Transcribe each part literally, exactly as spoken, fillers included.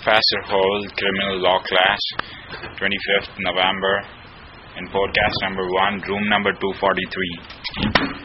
Professor Hall Criminal Law Class, twenty-fifth November, in podcast number one, room number two forty-three.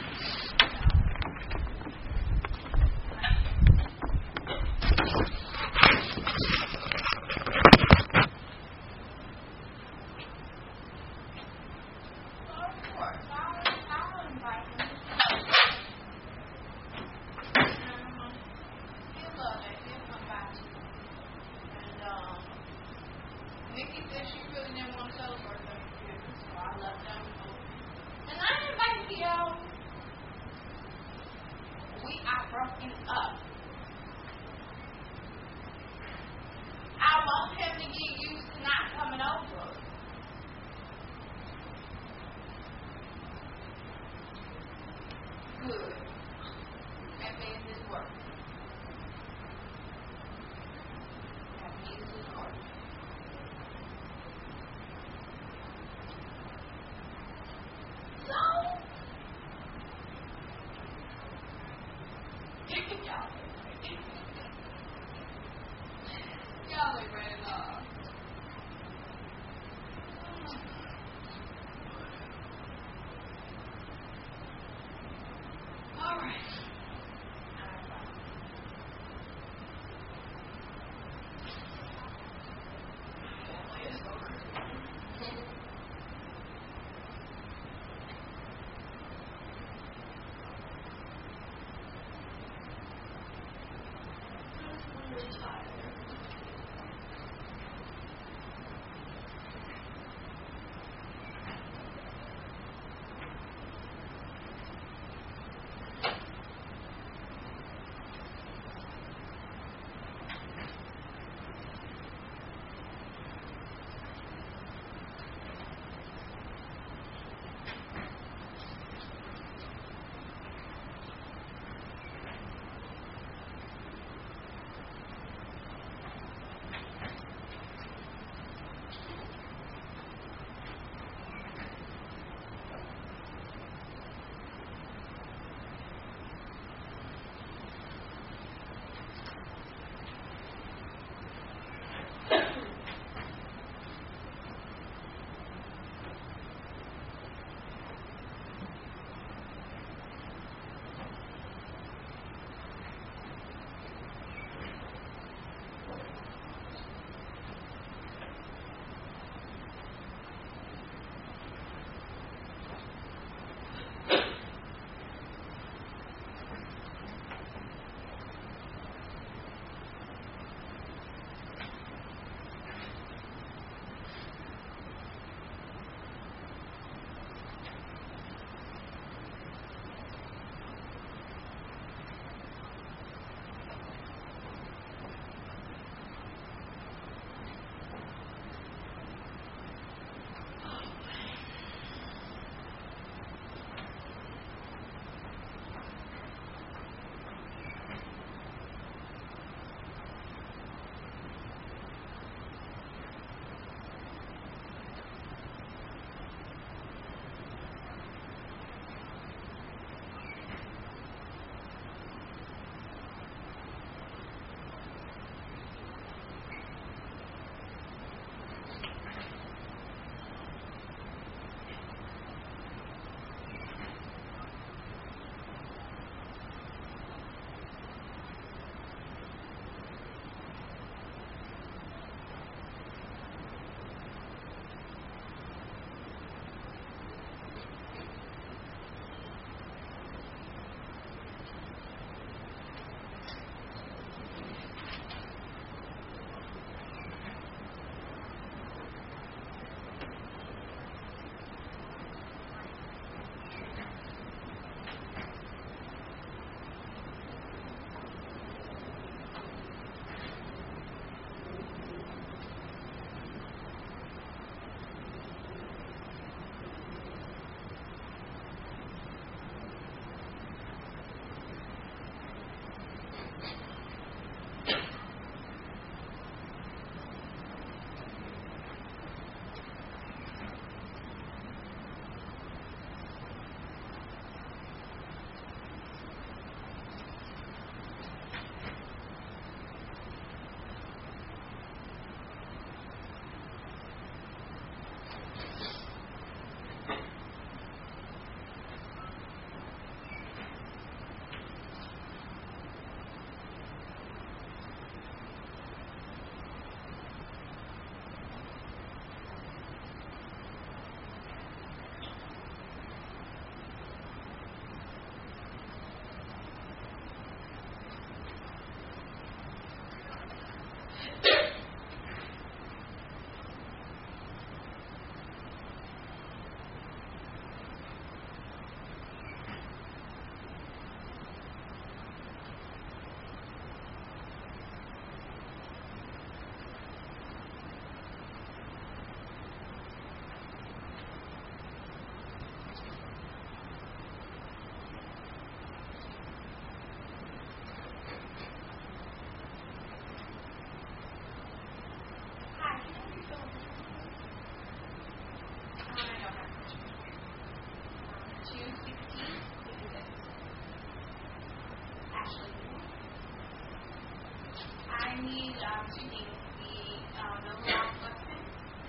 um, two things. The um, no loss lesson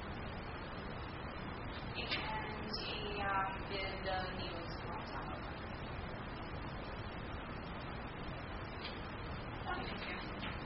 and a, um, the, the needles on top of them. Okay, thank you.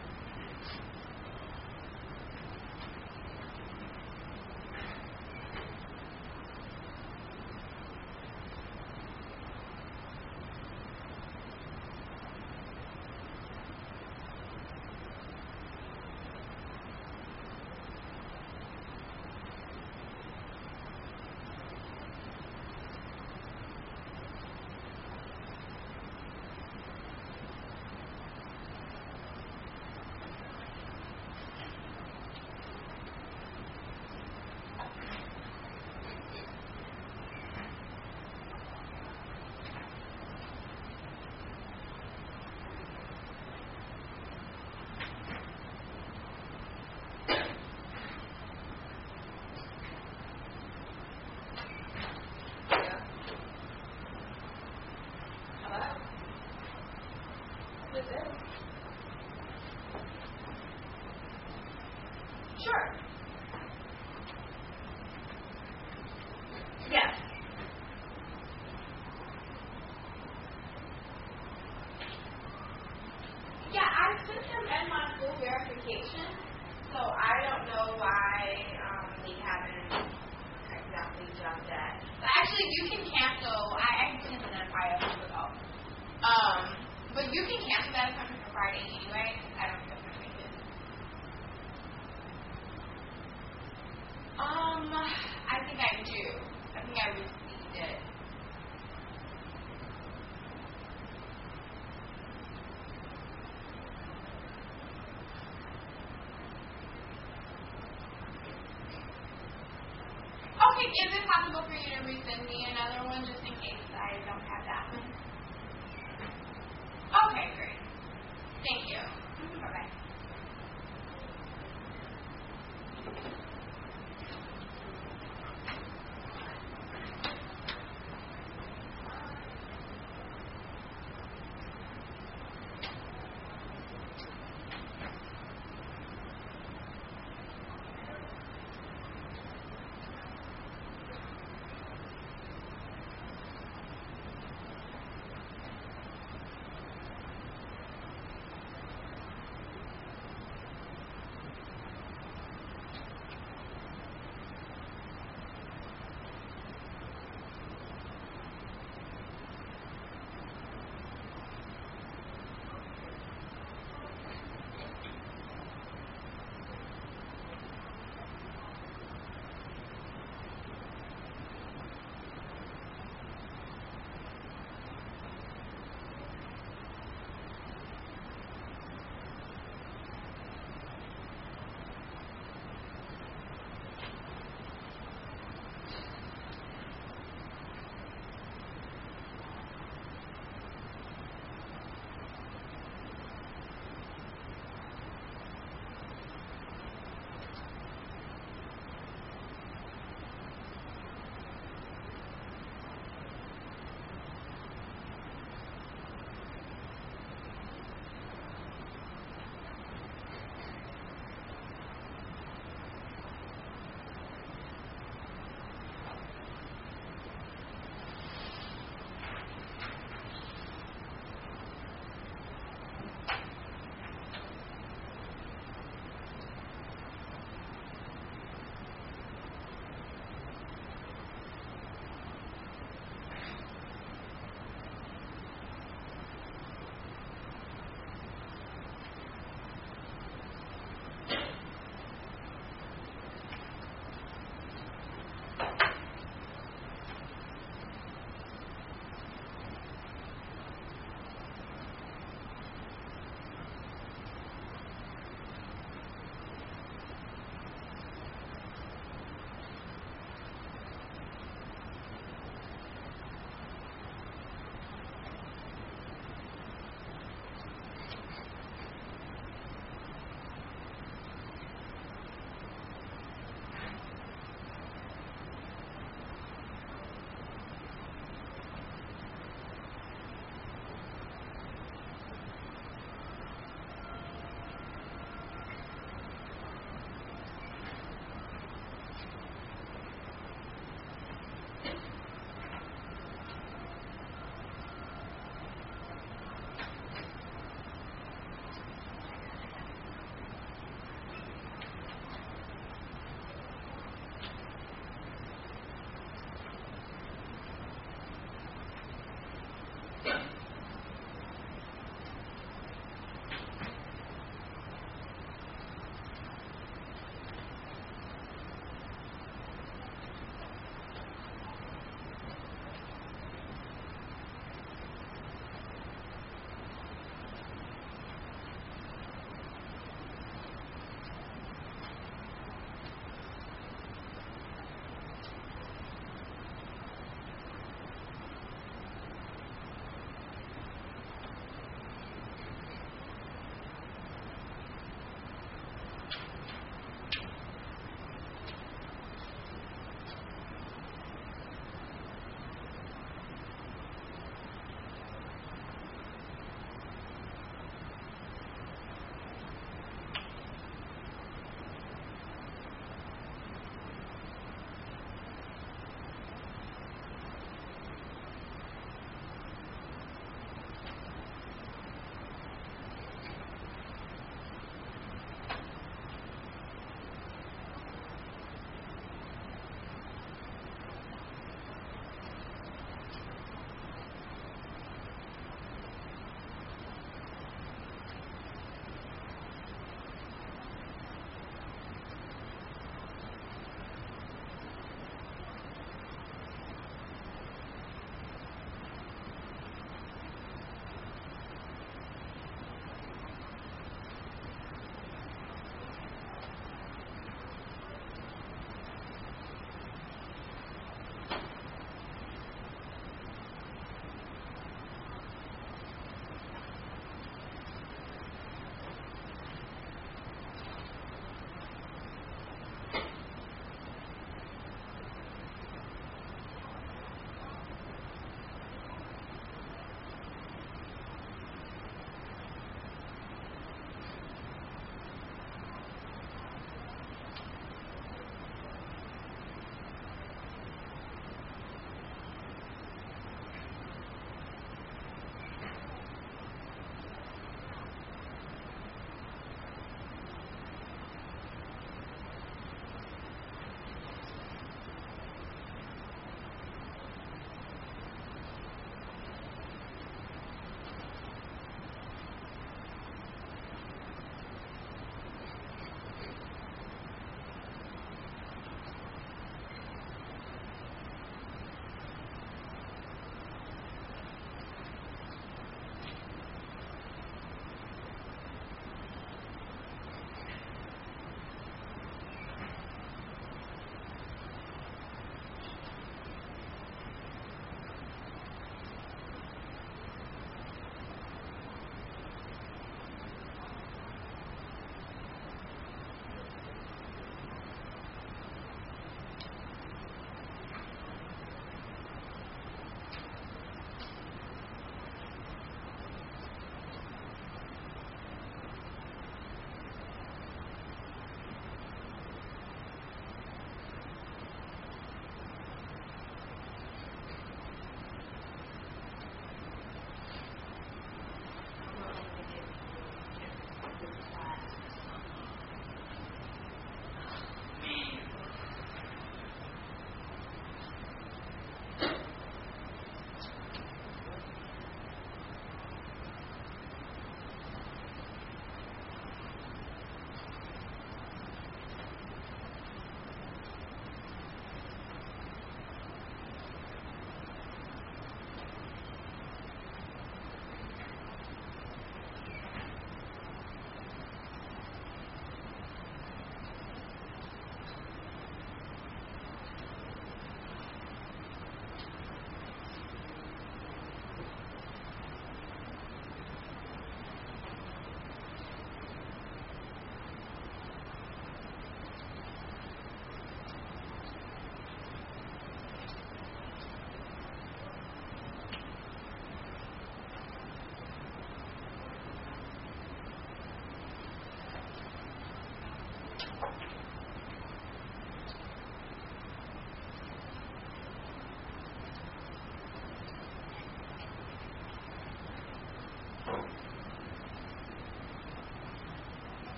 Sure. Yes. Yeah, I put them in my full verification, so I don't know why um, they haven't exactly done that. But actually, you can cancel. I, I can identify a month ago. Um, but you can cancel that appointment for Friday anyway. I don't think that's gonna make it. Um, I think I do. I think I received it. Okay, is it possible for you to resend me another one just in case I don't have that one? Okay, great. Thank you. Bye-bye.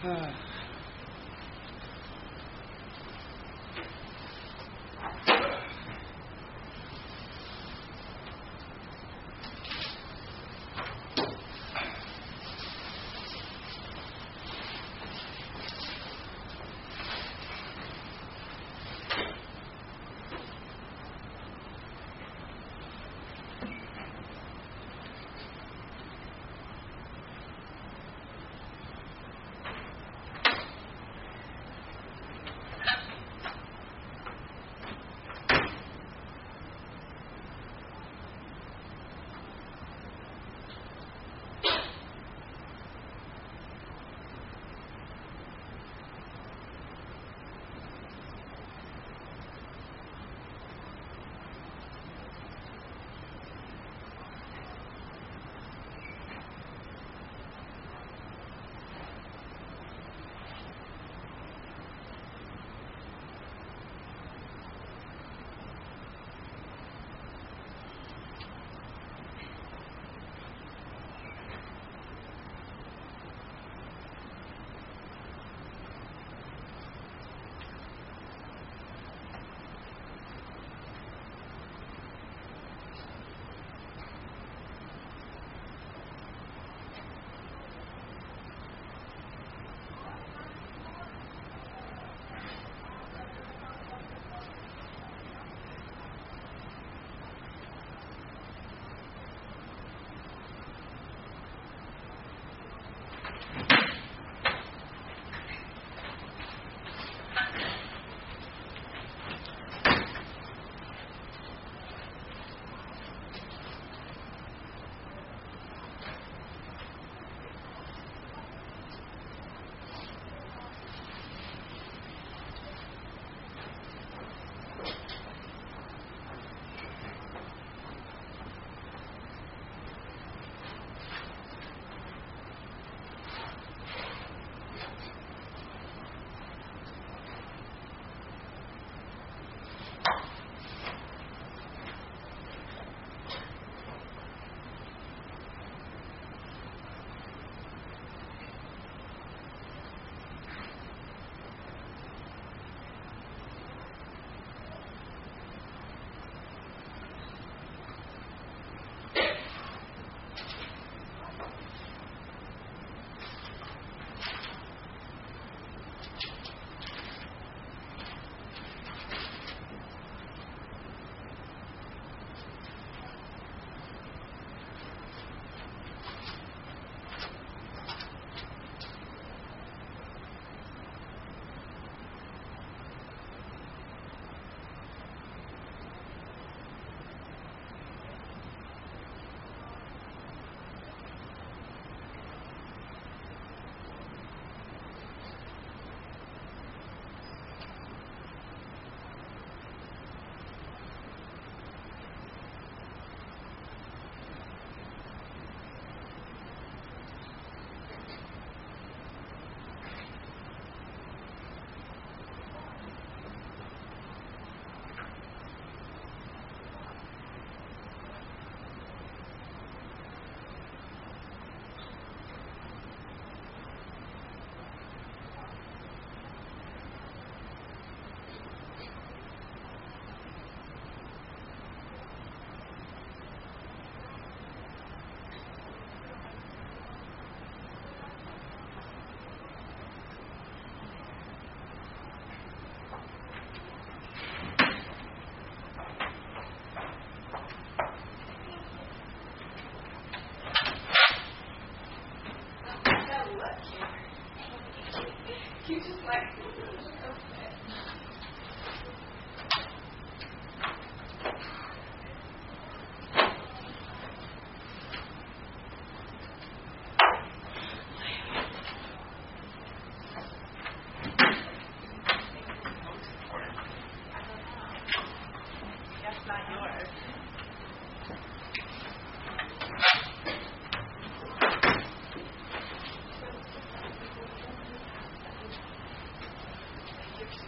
You're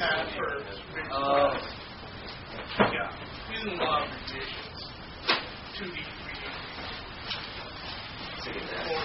pad for big Oh. Yeah. Using a lot of abbreviations. two D, three D, four D.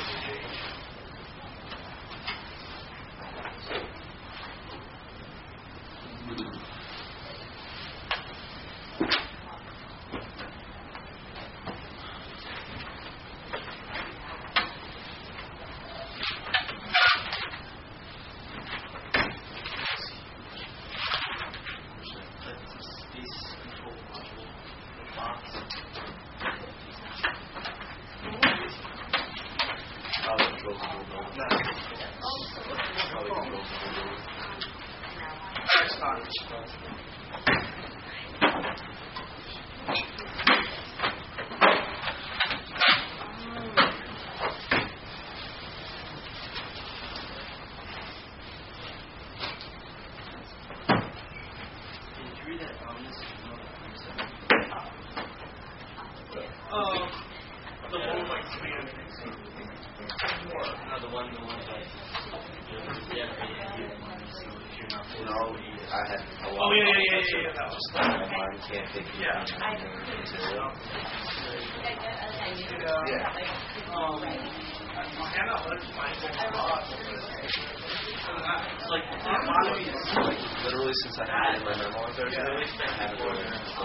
Since I had it in my memo on Thursday, I haven't done it.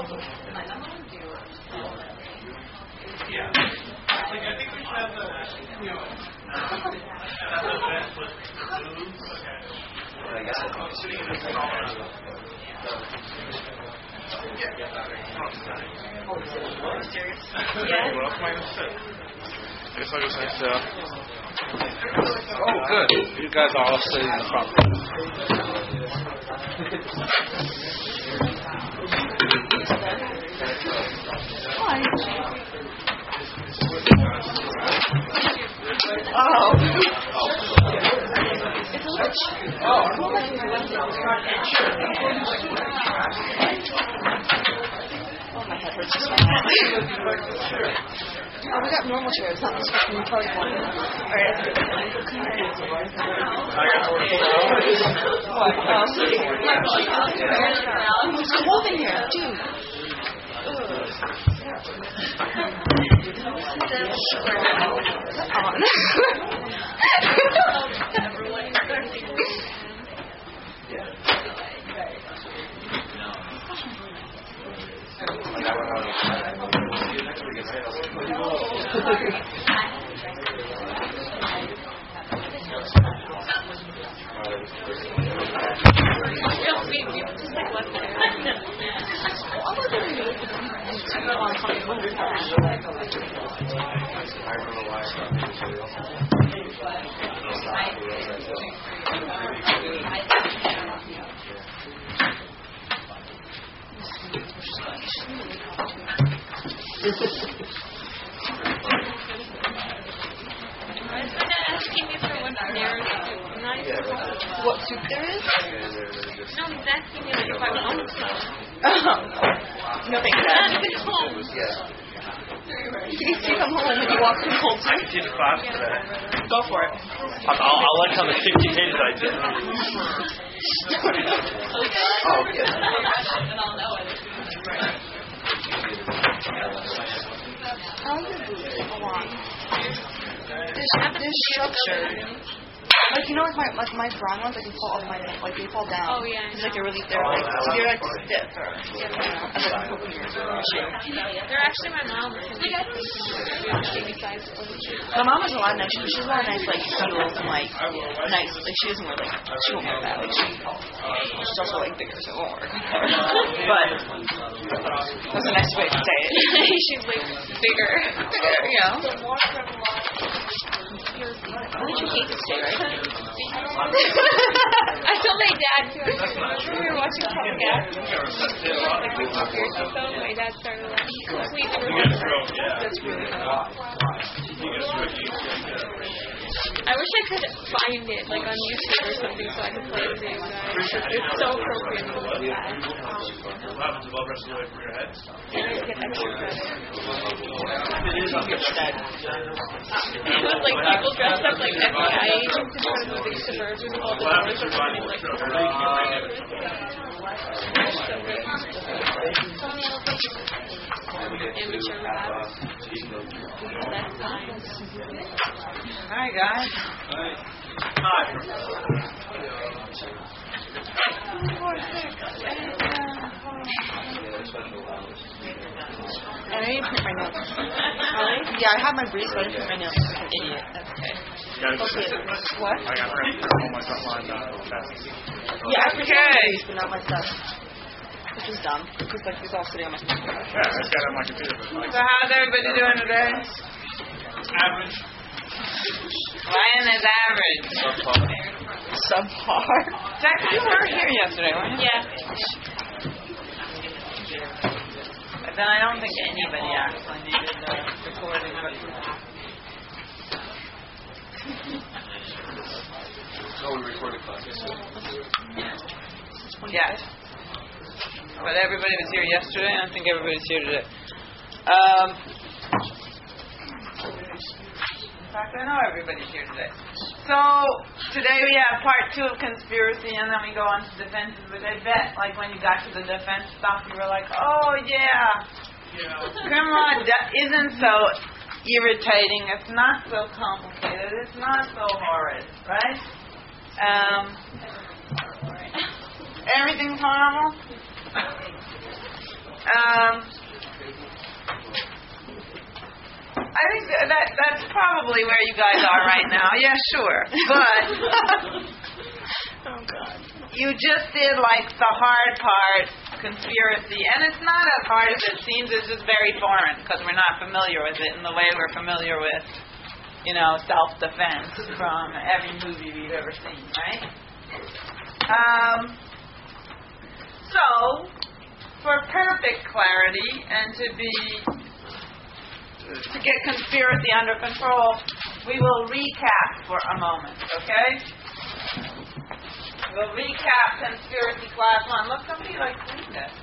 Yeah. Like, I think we should have the, you know, have the event with booze. Okay. I guess I'm sitting in a yeah. What else am I going to say? I guess I'll just say, uh, oh, good. You guys are all sitting in the front. Oh. Oh, my head hurts just like that. Oh, we got normal chairs, not this fucking retarded one. Alright, that's good. It's cold in here, dude. What soup there is? No, he's asking me like if I want home soup. Oh. No, thank you. Not even home. You can see come home when you walk through cold soup. I did fast for that. Go for it. I'll, I'll, I'll let on the fifty pages I did. Oh, yeah. And I'll know it. How is it along? This, this structure. Like, you know, like my like my brown ones, like they fall off my neck, like they fall down. Oh yeah. It's like they're really they're like so they're like stiff or you know, as like cooking or shit. They're actually my mom's. Like I don't even baby size. My mom has a lot of nice. She's a lot of nice like heels and like nice. Like she doesn't wear like she won't wear that. Like she she's also like bigger, so it won't work. But that's the next way to say it. She's like bigger. Bigger, yeah. Why did you hate this day, right? I told my dad too. We were watching Public Access. Like we talked years ago, my dad started like completely removed. That's really cool. I wish I could find it like on YouTube or something so I could play it with you guys. It's so appropriate for the What happens above rest of the way from your head? You guys get extra credit. Instead. It was like people dressed up like F B I agents in front of the big suburbs with all the What happens doors if open. you're Amateur rap. That's times. Hi, guys. I didn't print my notes. Really? Yeah, I have my briefs, but I didn't print my notes. I'm an idiot. That's okay. Okay, what? I got ready for all my frontline tests. Yeah, I printed my briefs, but not my stuff. Which is dumb, because like it's all sitting on my computer. Yeah, I just got it on my computer. But like, So how's everybody doing today? average. Ryan is average. Subpar. Jack, you were here yesterday, weren't you? Yeah. But then I don't think anybody actually needed the recording. Oh, we recorded class. Yes. But everybody was here yesterday. I don't think everybody's here today. Um, in fact, I know everybody's here today. So today we have part two of conspiracy, and then we go on to defenses. But I bet, like when you got to the defense stuff, you were like, "Oh yeah, criminal de- isn't so irritating. It's not so complicated. It's not so horrid, right?" Um, everything's horrible. Um, I think that, that that's probably where you guys are right now. Yeah, sure. But Oh God. you just did like the hard part, conspiracy, and it's not as hard as it seems. It's just very foreign because we're not familiar with it in the way we're familiar with, you know, self-defense from every movie we've ever seen, right? Um. So, for perfect clarity and to be to get conspiracy under control, we will recap for a moment, okay? We'll recap conspiracy class one. Look, somebody like cleaned it.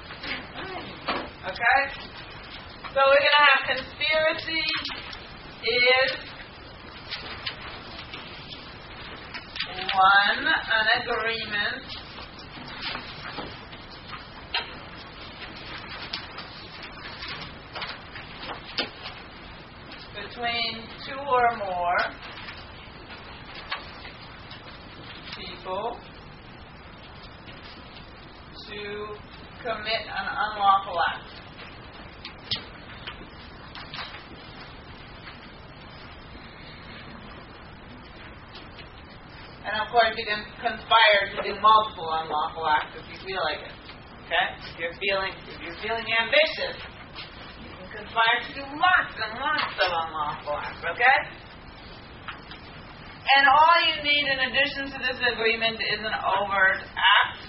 Okay? So we're gonna have conspiracy is one, an agreement between two or more people to commit an unlawful act. And of course you can conspire to do multiple unlawful acts if you feel like it. Okay? If you're feeling if you're feeling ambitious, conspire to do lots and lots of unlawful acts, okay? And all you need in addition to this agreement is an overt act.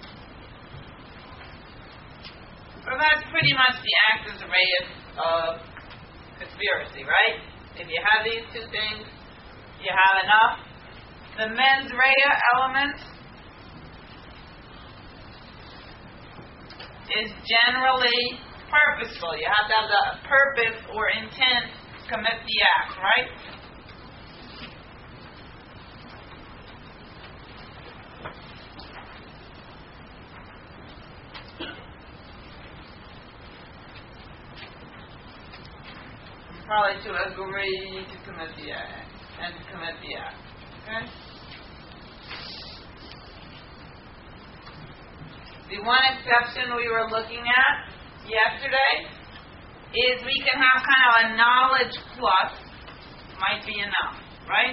So that's pretty much the actus reus of conspiracy, right? If you have these two things, you have enough. The mens rea element is generally purposeful. You have to have the purpose or intent to commit the act, right? Probably to agree to commit the act and to commit the act. Okay? The one exception we were looking at yesterday is we can have kind of a knowledge plus might be enough, right?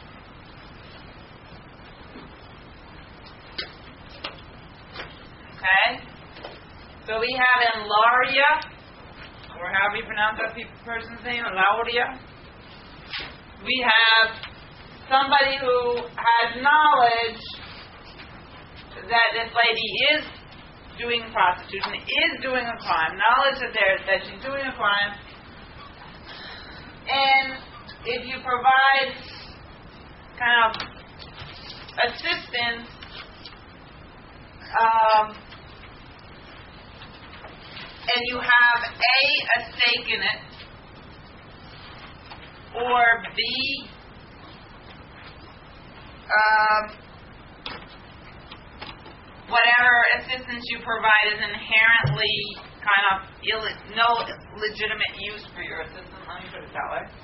Okay? So we have in Lauria, or however you pronounce that person's name, Lauria, we have somebody who has knowledge that this lady is doing prostitution, is doing a crime, knowledge that there that she's doing a crime, and if you provide kind of assistance and you have A, a stake in it, or B, um, whatever assistance you provide is inherently kind of Ill- no legitimate use for your assistance. Let me put it that way.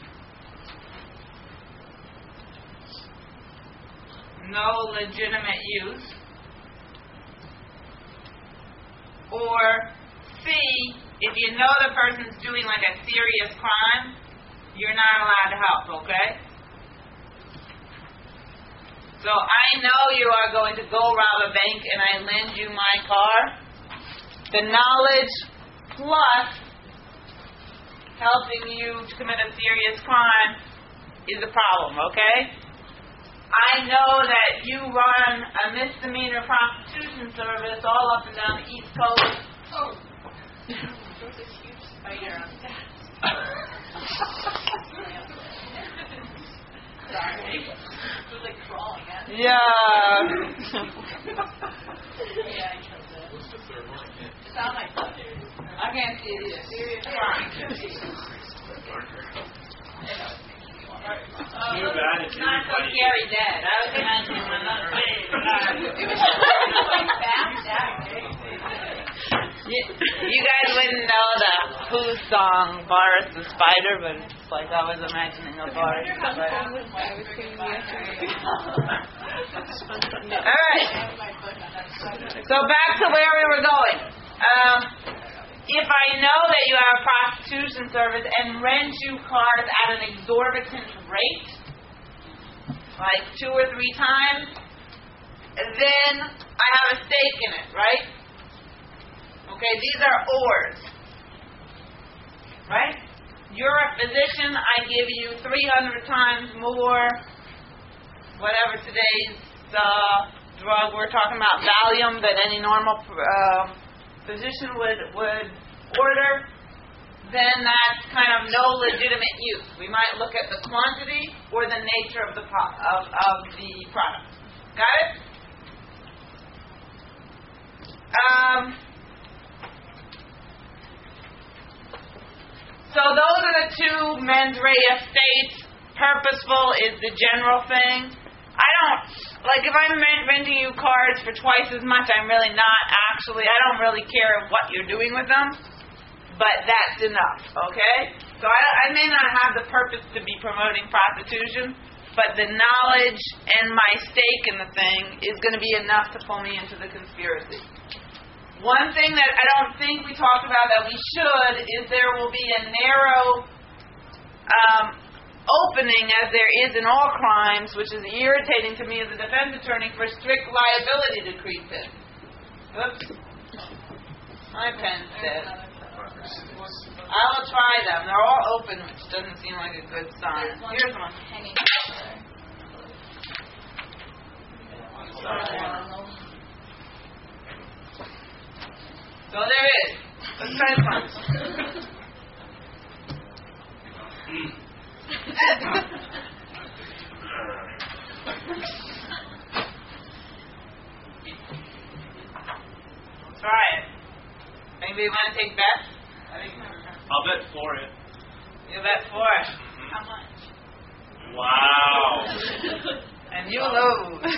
No legitimate use. Or C, if you know the person's doing like a serious crime, you're not allowed to help, okay? So I know you are going to go rob a bank and I lend you my car. The knowledge plus helping you to commit a serious crime is a problem, okay? I know that you run a misdemeanor prostitution service all up and down the East Coast. Oh. Those are huge spider on that. Sorry. It was like crawling at me. Yeah. Yeah, I chose it. What's the third one? It's on my butt. I can't see it either. Serious crime. Too bad it's not so scary dead. I was imagining another you, you guys wouldn't know the Who song, Boris the Spider, but it's like I was imagining a Boris the Spider. Alright. So back to where we were going. Um, If I know that you have a prostitution service and rent you cars at an exorbitant rate, like two or three times, then I have a stake in it, right? Okay, these are ors. Right? You're a physician, I give you three hundred times more, whatever today's uh, drug we're talking about, Valium, that any normal uh, physician would would order, then that's kind of no legitimate use. We might look at the quantity or the nature of the pro- of, of the product. Got it? Um, so those are the two mens rea states. Purposeful is the general thing. I don't, like if I'm renting you cars for twice as much, I'm really not actually, I don't really care what you're doing with them, but that's enough, okay? So I, I may not have the purpose to be promoting prostitution, but the knowledge and my stake in the thing is going to be enough to pull me into the conspiracy. One thing that I don't think we talked about that we should is there will be a narrow um, opening, as there is in all crimes, which is irritating to me as a defense attorney, for strict liability to creep in. Oops. My pen said. I will try them. They're all open, which doesn't seem like a good sign. Here's one. Hanging So there is. Let's try this one. Try it. Maybe you want to take bets? I'll bet for it. You bet for it. Mm-hmm. How much? Wow. And you lose.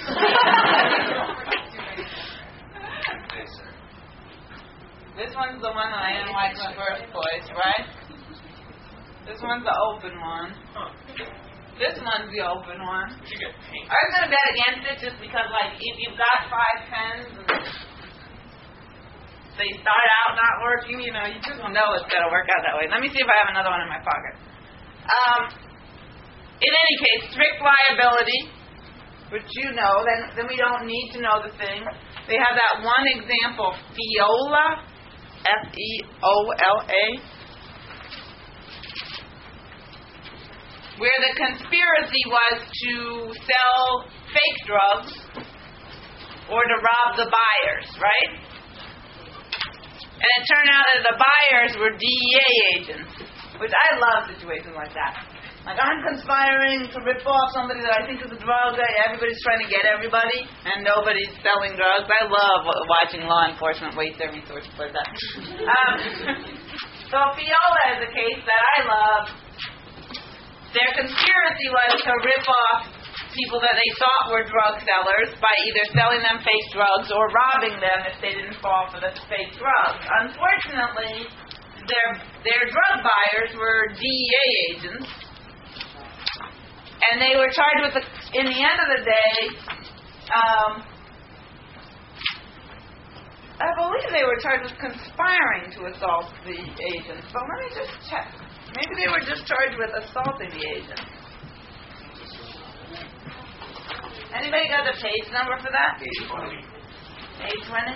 This one's the one that I didn't like in the first place, right? This one's the open one. Huh. This one's the open one. We should get paint. I was going to bet against it just because, like, if you've got five pens and they start out not working, you know, you just know it's going to work out that way. Let me see if I have another one in my pocket. Um, in any case, strict liability, which you know, then, then we don't need to know the thing. They have that one example, Fiola, F E O L A, where the conspiracy was to sell fake drugs or to rob the buyers, right? And it turned out that the buyers were D E A agents, which I love situations like that. Like, I'm conspiring to rip off somebody that I think is a drug guy. Everybody's trying to get everybody, and nobody's selling drugs. I love watching law enforcement waste their resources like that. Um, so Fiola is a case that I love. Their conspiracy was to rip off people that they thought were drug sellers by either selling them fake drugs or robbing them if they didn't fall for the fake drugs. Unfortunately, their their drug buyers were D E A agents. And they were charged with, the, in the end of the day, um, I believe they were charged with conspiring to assault the agents. But let me just check. Maybe they were just charged with assaulting the agents. Anybody got the page number for that? eight twenty. eight twenty?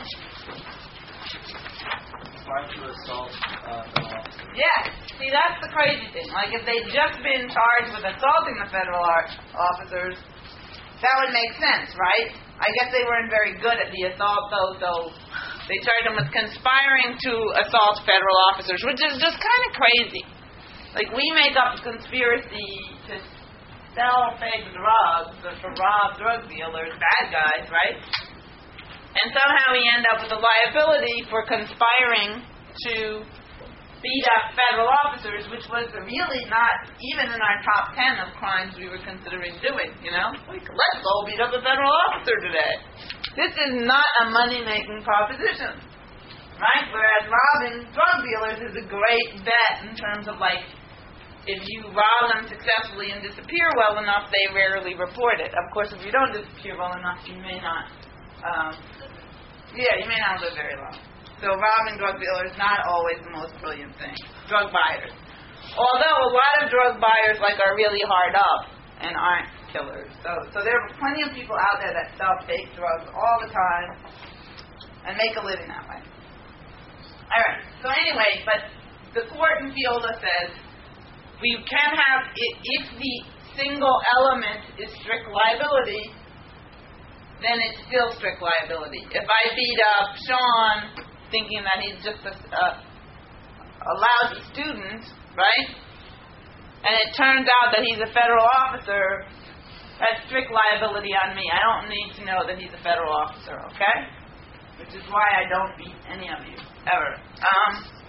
Trying to assault uh, the officer. Yeah. See, that's the crazy thing. Like, if they'd just been charged with assaulting the federal ar- officers, that would make sense, right? I guess they weren't very good at the assault, though, so they charged them with conspiring to assault federal officers, which is just kind of crazy. Like, we make up a conspiracy to sell fake drugs or to rob drug dealers, bad guys, right? And somehow we end up with a liability for conspiring to beat up federal officers, which was really not even in our top ten of crimes we were considering doing, you know? Like, let's go beat up a federal officer today. This is not a money-making proposition, right? Whereas robbing drug dealers is a great bet in terms of, like, if you rob them successfully and disappear well enough, they rarely report it. Of course, if you don't disappear well enough, you may not... Um, Yeah, you may not live very long. So robbing drug dealers not always the most brilliant thing. Drug buyers. Although a lot of drug buyers like are really hard up and aren't killers. So so there are plenty of people out there that sell fake drugs all the time and make a living that way. Alright, so anyway, but the court in Fiola says we can have, if the single element is strict liability, then it's still strict liability. If I beat up Sean thinking that he's just a, a, a lousy student, right, and it turns out that he's a federal officer, that's strict liability on me. I don't need to know that he's a federal officer, okay? Which is why I don't beat any of you, ever. Um,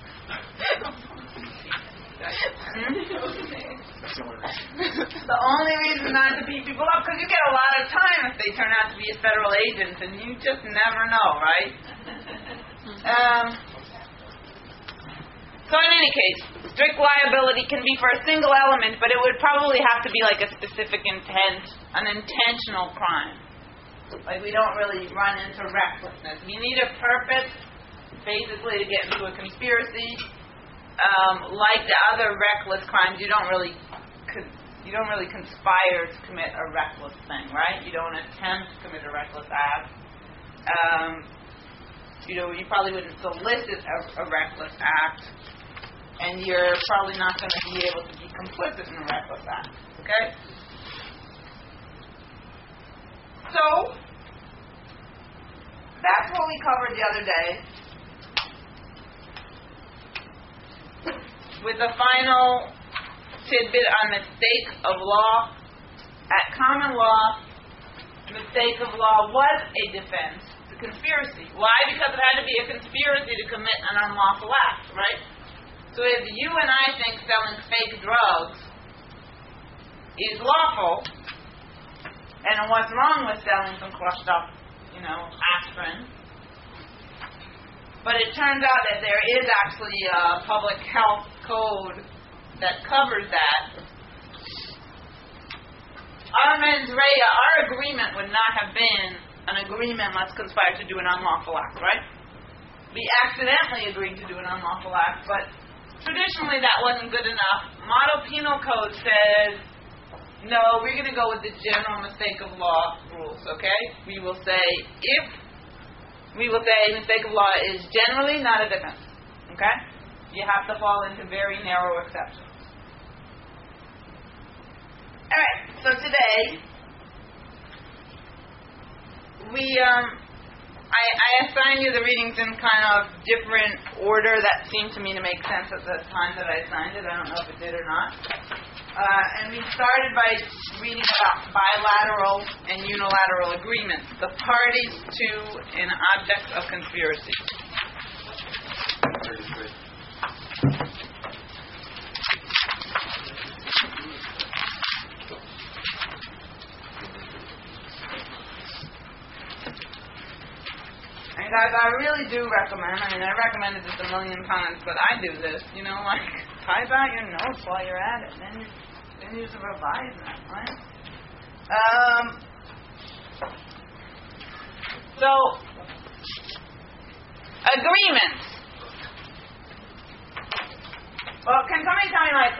hmm? The only reason not to beat people up, because you get a lot of time if they turn out to be a federal agent, and you just never know, right? Um, so in any case, strict liability can be for a single element, but it would probably have to be like a specific intent, an intentional crime. Like, we don't really run into recklessness. You need a purpose, basically, to get into a conspiracy. Um, like the other reckless crimes, you don't really con- you don't really conspire to commit a reckless thing, right? You don't attempt to commit a reckless act. Um, you know, you probably wouldn't solicit a, a reckless act, and you're probably not going to be able to be complicit in a reckless act. Okay? So that's what we covered the other day. With the final tidbit on mistake of law. At common law, mistake of law was a defense to conspiracy. Why? Because it had to be a conspiracy to commit an unlawful act, right? So if you and I think selling fake drugs is lawful, and what's wrong with selling some crushed up, you know, aspirin, but it turns out that there is actually a public health code that covers that. Our mens rea, our agreement would not have been an agreement, let's conspire to do an unlawful act, right? We accidentally agreed to do an unlawful act, but traditionally that wasn't good enough. Model Penal Code says, no, we're going to go with the general mistake of law rules, okay? We will say, if we will say mistake of law is generally not a defense. Okay? You have to fall into very narrow exceptions. Alright, so today we um I I assigned you the readings in kind of different order that seemed to me to make sense at the time that I assigned it. I don't know if it did or not. Uh, and we started by reading about bilateral and unilateral agreements, the parties to an object of conspiracy. And guys, I really do recommend, I mean, I recommended this a million times, but I do this, you know, like, type out your notes while you're at it, then you, then you just revise that, right? Um, so, agreements. Well, can somebody tell me, like,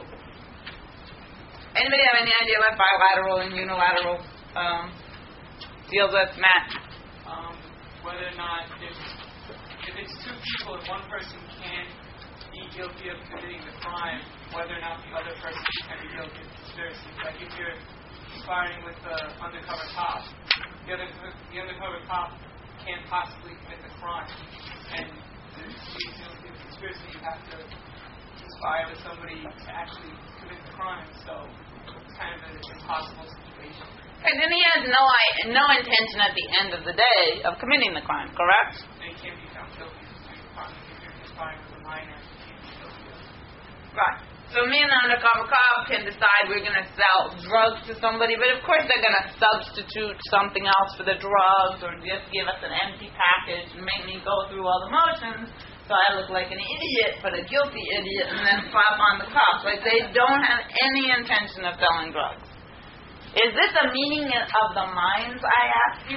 anybody have any idea what bilateral and unilateral um, deals with? Matt? Um, whether or not if, if it's two people and one person can't be guilty of committing the crime, whether or not the other person can be guilty of conspiracy. Like if you're conspiring with the undercover cop, the other the undercover cop can't possibly commit the crime, and to be guilty of conspiracy, you have to conspire with somebody to actually commit the crime. So it's kind of an impossible situation. And then he has no no intention at the end of the day of committing the crime, correct? And you can't be found guilty of committing the crime if you're conspiring with a minor. You can't be guilty of it. Right. So me and the undercover cop can decide we're going to sell drugs to somebody, but of course they're going to substitute something else for the drugs or just give us an empty package and make me go through all the motions so I look like an idiot, but a guilty idiot, and then slap on the cops. Like they don't have any intention of selling drugs. Is this a meaning of the minds, I ask you?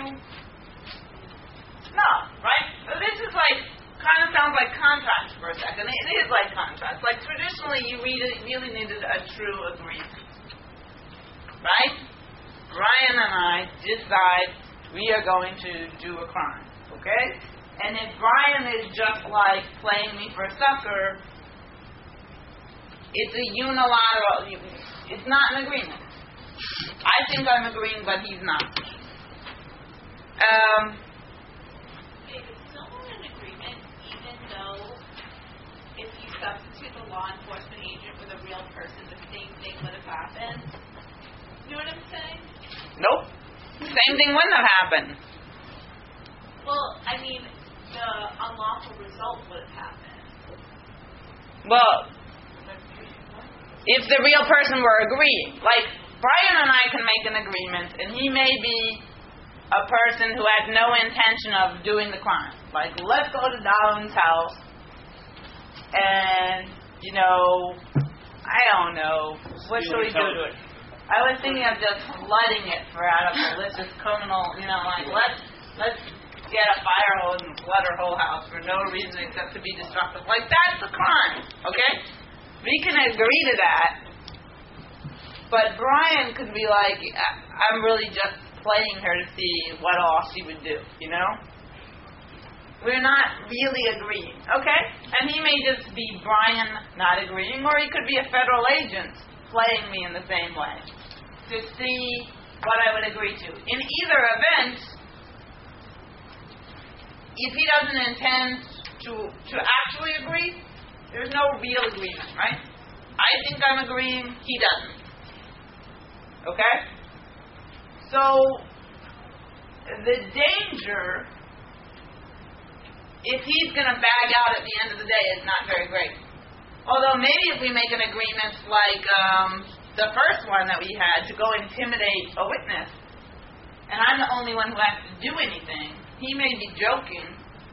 No, right? So this is like, kind of sounds like contracts for a second. It is like contracts. Like traditionally you really, really needed a true agreement. Right? Brian and I decide we are going to do a crime. Okay? And if Brian is just like playing me for a sucker, it's a unilateral, it's not an agreement. I think I'm agreeing, but he's not. Um, Is it still not an agreement, even though if you substitute the law enforcement agent with a real person, the same thing would have happened? You know what I'm saying? nope. Same thing wouldn't have happened. Well, I mean, the unlawful result would have happened. Well, if the real person were agreeing, like Brian and I can make an agreement, and he may be a person who had no intention of doing the crime. Like, let's go to Darwin's house, and, you know, I don't know, what should we do to it? I was thinking of just flooding it for out of malicious criminal, you know, like, let's, let's get a fire hose and flood her whole house for no reason except to be destructive. Like, that's a crime, okay? We can agree to that. But Brian could be like, I'm really just playing her to see what all she would do, you know? We're not really agreeing, okay? And he may just be Brian not agreeing, or he could be a federal agent playing me in the same way to see what I would agree to. In either event, if he doesn't intend to to actually agree, there's no real agreement, right? I think I'm agreeing, he doesn't. Okay? So, the danger, if he's going to bag out at the end of the day, is not very great. Although maybe if we make an agreement like um, the first one that we had to go intimidate a witness, and I'm the only one who has to do anything, he may be joking,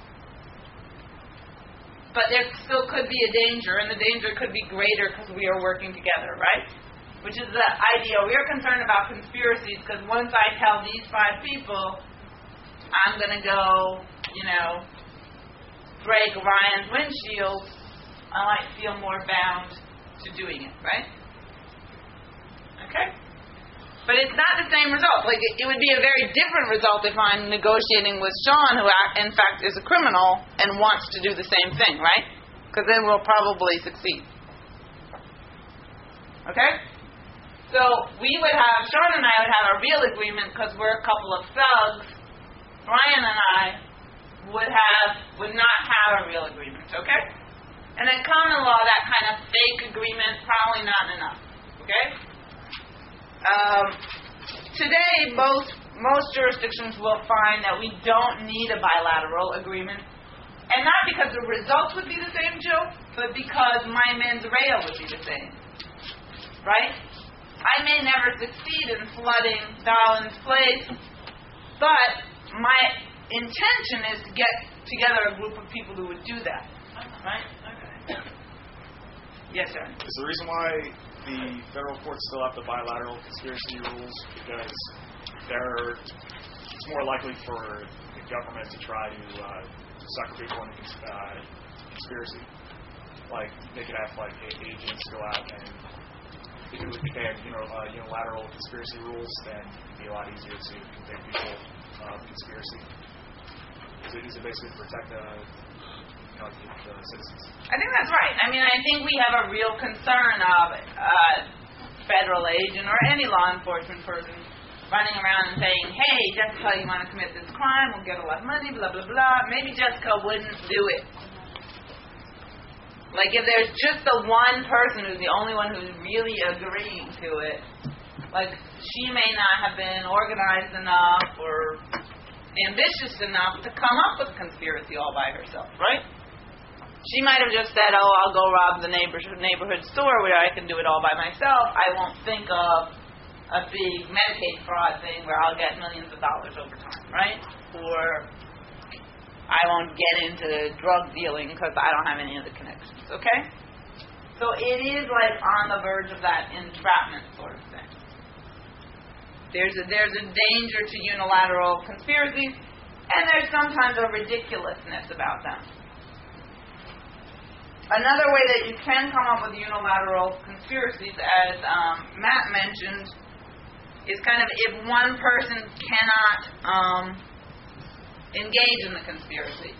but there still could be a danger, and the danger could be greater because we are working together, right? Which is the idea. We are concerned about conspiracies because once I tell these five people, I'm going to go, you know, break Ryan's windshield, I might feel more bound to doing it, right? Okay? But it's not the same result. Like, it, it would be a very different result if I'm negotiating with Sean, who in fact is a criminal and wants to do the same thing, right? Because then we'll probably succeed. Okay? So we would have, Sean and I would have a real agreement because we're a couple of thugs. Brian and I And in common law, that kind of fake agreement, probably not enough. Okay? Um, today, most, most jurisdictions will find that we don't need a bilateral agreement. And not because the results would be the same, Joe, but because my mens rea would be the same. Right? I may never succeed in flooding Darwin's place, but my intention is to get together a group of people who would do that. Right? Okay. Yes, sir. Is the reason why the federal courts still have the bilateral conspiracy rules because they're it's more likely for the government to try to uh, sucker people into cons- uh, conspiracy. Like they could have like agents go out and if they had you know uh, unilateral conspiracy rules, then it'd be a lot easier to convict people of conspiracy. Is it, is it basically to protect the you know, the, the citizens? I think that's right. I mean, I think we have a real concern of uh, federal agent or any law enforcement person running around and saying, hey, Jessica, you want to commit this crime, we'll get a lot of money, blah, blah, blah. Maybe Jessica wouldn't do it. Like, if there's just the one person who's the only one who's really agreeing to it, like, she may not have been organized enough or ambitious enough to come up with a conspiracy all by herself, right? She might have just said, oh, I'll go rob the neighborhood, neighborhood store where I can do it all by myself. I won't think of a big Medicaid fraud thing where I'll get millions of dollars over time, right? Or I won't get into drug dealing because I don't have any other connections, okay? So it is like on the verge of that entrapment sort of thing. There's a, there's a danger to unilateral conspiracies, and there's sometimes a ridiculousness about them. Another way that you can come up with unilateral conspiracies, as um, Matt mentioned, is kind of if one person cannot um, engage in the conspiracy.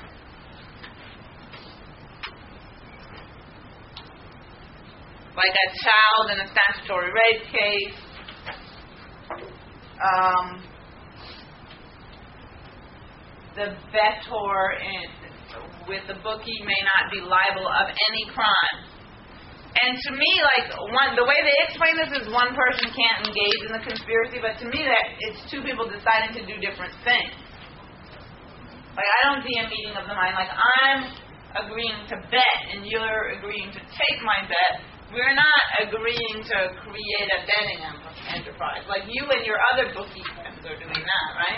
Like a child in a statutory rape case, um, the bettor in, with the bookie may not be liable of any crime. And to me, like, one, the way they explain this is one person can't engage in the conspiracy, but to me that it's two people deciding to do different things. Like, I don't see a meeting of the mind. Like, I'm agreeing to bet, and you're agreeing to take my bet. We're not agreeing to create a betting enterprise. Like, you and your other bookie friends are doing that, right?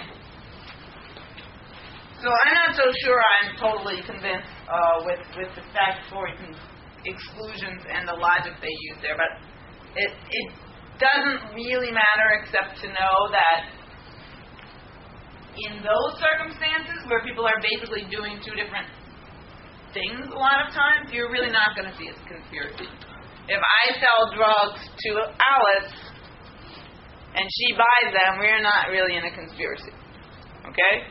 So I'm not so sure I'm totally convinced uh, with, with the statutory con- exclusions and the logic they use there, but it, it doesn't really matter except to know that in those circumstances where people are basically doing two different things a lot of times, you're really not going to see a conspiracy. If I sell drugs to Alice and she buys them, we're not really in a conspiracy. Okay?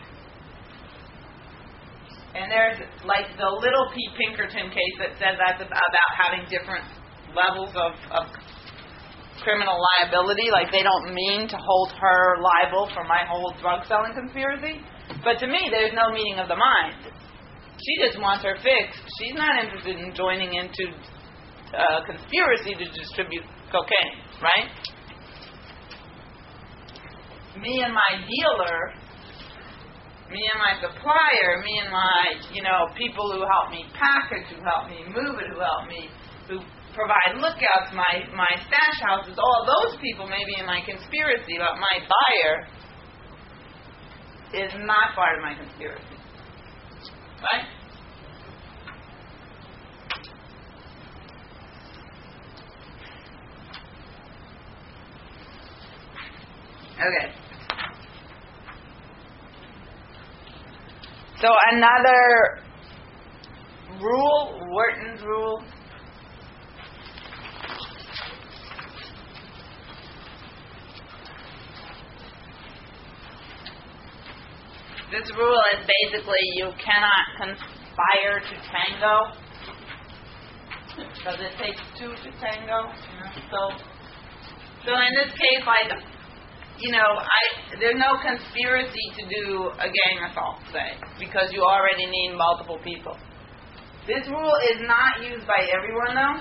And there's like the Little P. Pinkerton case that says that's about having different levels of, of criminal liability. Like they don't mean to hold her liable for my whole drug selling conspiracy. But to me, there's no meeting of the mind. She just wants her fix. She's not interested in joining into a conspiracy to distribute cocaine, right? Me and my dealer, me and my supplier, me and my, you know, people who help me package, who help me move it, who help me, who provide lookouts, my, my stash houses, all those people may be in my conspiracy, but my buyer is not part of my conspiracy. Right? Okay. So another rule, Wharton's rule, this rule is basically you cannot conspire to tango because it takes two to tango. You know? So, so in this case, like, you know, I there's no conspiracy to do a gang assault, say, because you already need multiple people. This rule is not used by everyone, though.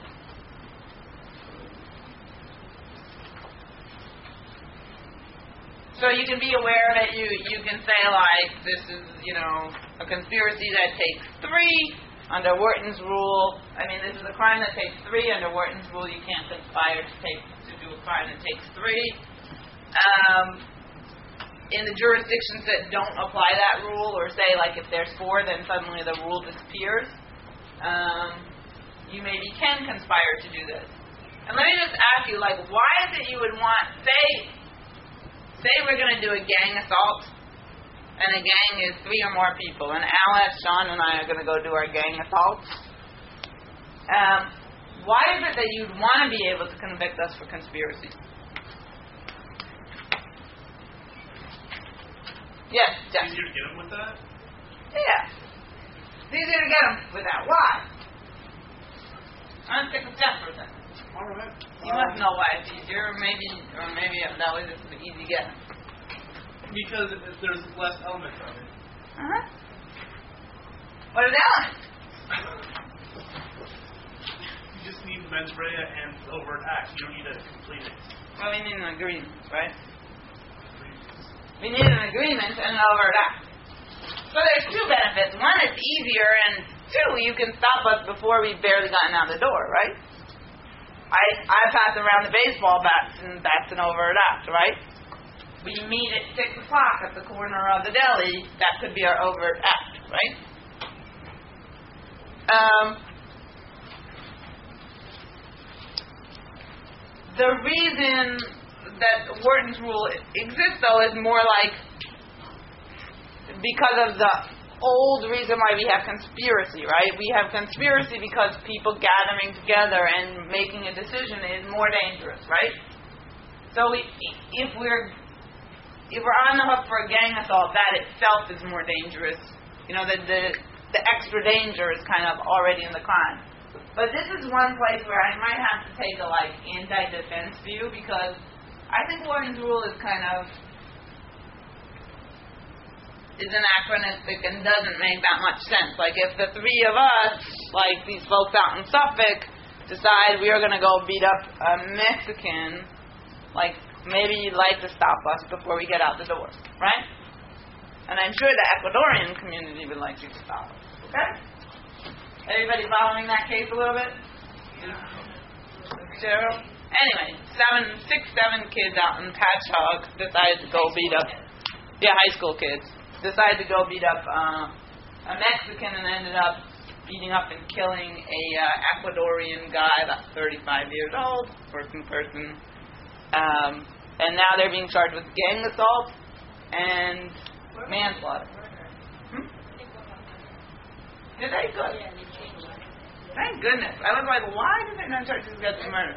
So you can be aware of it. You you can say, like, this is, you know, a conspiracy that takes three under Wharton's rule. I mean, this is a crime that takes three under Wharton's rule. You can't conspire to take to do a crime that takes three. Um, in the jurisdictions that don't apply that rule, or say, like, if there's four, then suddenly the rule disappears. Um, you maybe can conspire to do this. And let me just ask you, like, why is it you would want, say, say we're going to do a gang assault, and a gang is three or more people, and Alice, Sean, and I are going to go do our gang assault. Um, why is it that you'd want to be able to convict us for conspiracy? Yes, Jeff. Easier to get them with that? Yeah. It's easier to get them with that. Why? I'm sick of Jeff for a second. All right. You must know why it's easier, or maybe, or maybe that was just an easy get. Because there's less elements of it. Uh-huh. What are the elements? You just need mens rea and overt act. You don't need to complete it. Well, we need an agreement, right? We need an agreement and an overt act. So there's two benefits. One, it's easier, and two, you can stop us before we've barely gotten out the door, right? I I pass around the baseball bats, and that's an overt act, right? We meet at six o'clock at the corner of the deli. That could be our overt act, right? Um, the reason that Wharton's rule exists, though, is more like because of the old reason why we have conspiracy, right? We have conspiracy because people gathering together and making a decision is more dangerous, right? So we, if we're if we're on the hook for a gang assault, that itself is more dangerous. You know, the the, the extra danger is kind of already in the crime. But this is one place where I might have to take a like anti-defense view, because I think Wharton's rule is kind of is anachronistic and doesn't make that much sense. Like, if the three of us, like these folks out in Suffolk, decide we are going to go beat up a Mexican, like, maybe you'd like to stop us before we get out the door, right? And I'm sure the Ecuadorian community would like you to stop us, okay? Everybody following that case a little bit? Cheryl? Anyway, seven, six, seven kids out in Patchogue decided to go beat up, yeah, high school kids, decided to go beat up uh, a Mexican, and ended up beating up and killing a uh, Ecuadorian guy about thirty-five years old, working person. Um, and now they're being charged with gang assault and manslaughter. Hmm? Did they? Good. Thank goodness. I was like, why did they not charge these guys with murder?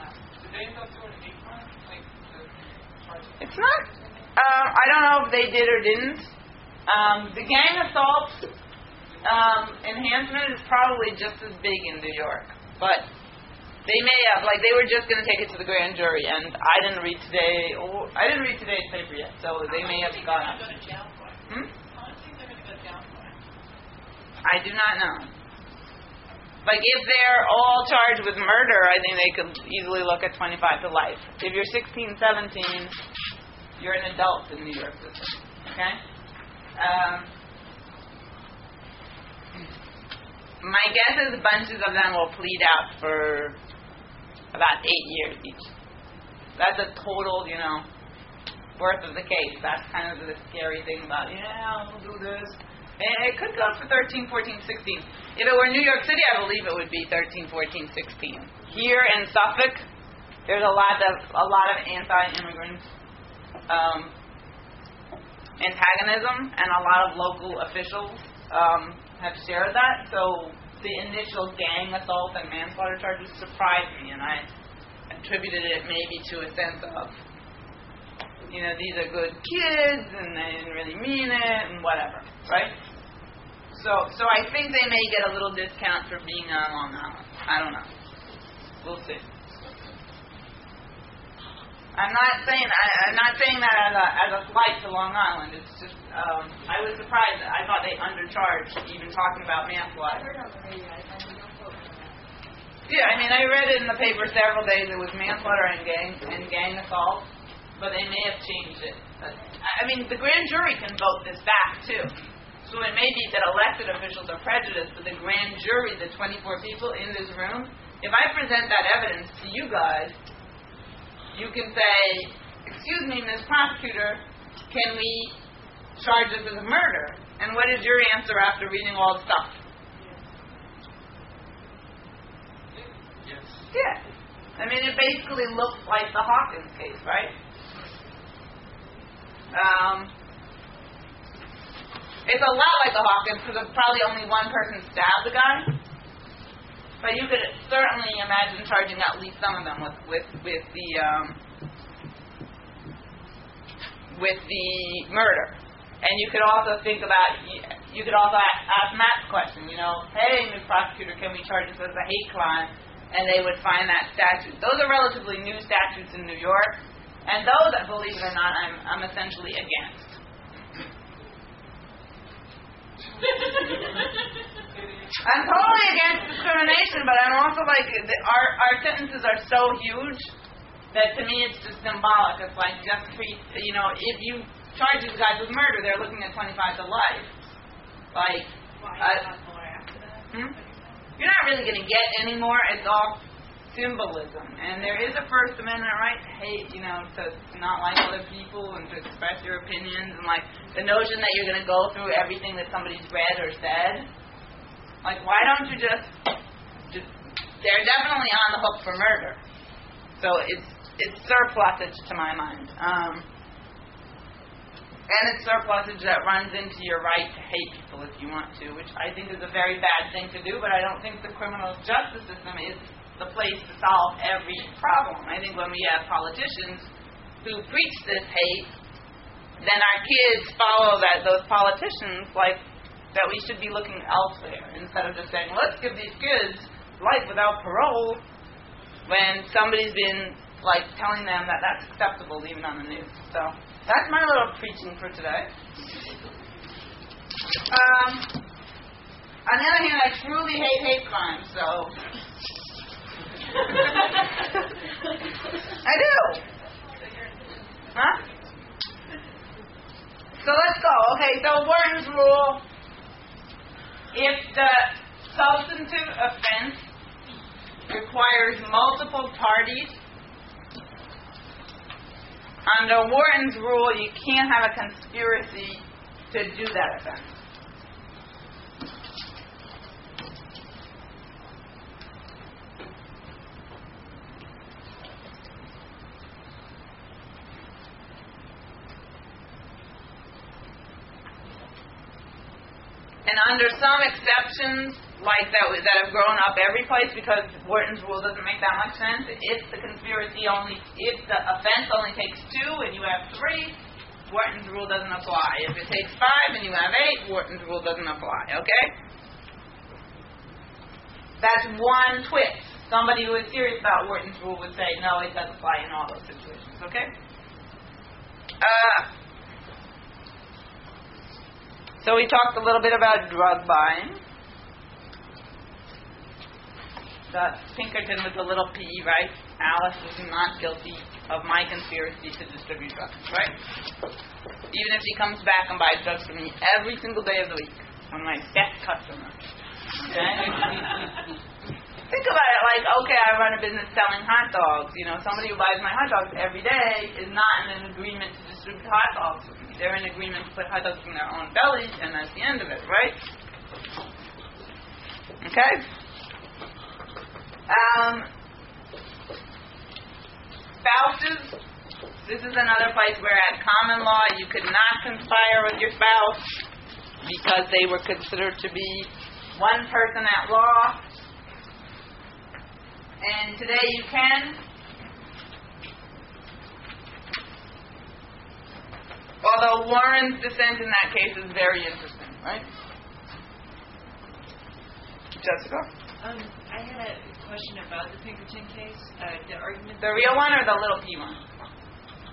It's not. Uh, I don't know if they did or didn't. Um, the gang assault um, enhancement is probably just as big in New York, but they may have, like, they were just going to take it to the grand jury, and I didn't read today, or I didn't read today's paper yet, so they may have gone up. Hmm? I do not know. Like, if they're all charged with murder, I think they could easily look at twenty-five to life. If you're sixteen, seventeen, you're an adult in New York system. Okay? Um, my guess is bunches of them will plead out for about eight years each. That's a total, you know, worth of the case. That's kind of the scary thing about, yeah, we'll do this. And it could go for thirteen, fourteen, sixteen. If it were New York City, I believe it would be thirteen, fourteen, sixteen. Here in Suffolk, there's a lot of a lot of anti-immigrant um, antagonism, and a lot of local officials um, have shared that. So the initial gang assault and manslaughter charges surprised me, and I attributed it maybe to a sense of, you know, these are good kids, and they didn't really mean it, and whatever, right? So, so I think they may get a little discount for being on Long Island. I don't know. We'll see. I'm not saying I, I'm not saying that as a as a slight to Long Island. It's just um, I was surprised. That I thought they undercharged even talking about manslaughter. Yeah, I mean I read it in the paper several days. It was manslaughter and gang and gang assault, but they may have changed it. But, I mean the grand jury can vote this back too. So it may be that elected officials are prejudiced, but the grand jury, the twenty-four people in this room, if I present that evidence to you guys, you can say, excuse me, Miz Prosecutor, can we charge this as a murder? And what is your answer after reading all the stuff? Yes. Yeah. I mean, it basically looks like the Hawkins case, right? Um, it's a lot like the Hawkins because probably only one person stabbed the guy. But you could certainly imagine charging at least some of them with with, with the um, with the murder, and you could also think about you could also ask, ask Matt's question. You know, hey, Miz Prosecutor, can we charge this as a hate crime? And they would find that statute. Those are relatively new statutes in New York, and those, believe it or not, I'm I'm essentially against. I'm totally against discrimination, but I'm also like, the, our our sentences are so huge that to me it's just symbolic. It's like just treat, you know, if you charge these guys with murder, they're looking at twenty-five to life. Like, uh, hmm? You're not really going to get any more. It's all symbolism, and there is a First Amendment right to hate, you know, to not like other people and to express your opinions, and like the notion that you're going to go through everything that somebody's read or said. Like, why don't you just, just, they're definitely on the hook for murder. So it's it's surplusage to my mind. Um, and it's surplusage that runs into your right to hate people if you want to, which I think is a very bad thing to do, but I don't think the criminal justice system is the place to solve every problem. I think when we have politicians who preach this hate, then our kids follow that those politicians like that we should be looking elsewhere instead of just saying, let's give these kids life without parole when somebody's been like telling them that that's acceptable even on the news. So that's my little preaching for today. Um, on the other hand, I truly hate hate crimes, so I do. Huh? So let's go. Okay, so Wharton's rule. If the substantive offense requires multiple parties, under Wharton's rule, you can't have a conspiracy to do that offense. And under some exceptions, like that that have grown up every place, because Wharton's rule doesn't make that much sense, if the conspiracy only, if the offense only takes two and you have three, Wharton's rule doesn't apply. If it takes five and you have eight, Wharton's rule doesn't apply, okay? That's one twist. Somebody who is serious about Wharton's rule would say, no, it does apply in all those situations, okay? Uh... So we talked a little bit about drug buying. The Pinkerton with the little p, right? Alice was not guilty of my conspiracy to distribute drugs, right? Even if she comes back and buys drugs from me every single day of the week. I'm my best customer. Okay? Think about it like, okay, I run a business selling hot dogs. You know, somebody who buys my hot dogs every day is not in an agreement to distribute hot dogs with me. They're in agreement to put hot dogs in their own bellies, and that's the end of it, right? Okay? Um, spouses. This is another place where at common law you could not conspire with your spouse because they were considered to be one person at law. And today you can. Although Warren's dissent in that case is very interesting, right? Jessica? Um, I had a question about the Pinkerton case. Uh, the argument. The real one or the little p one?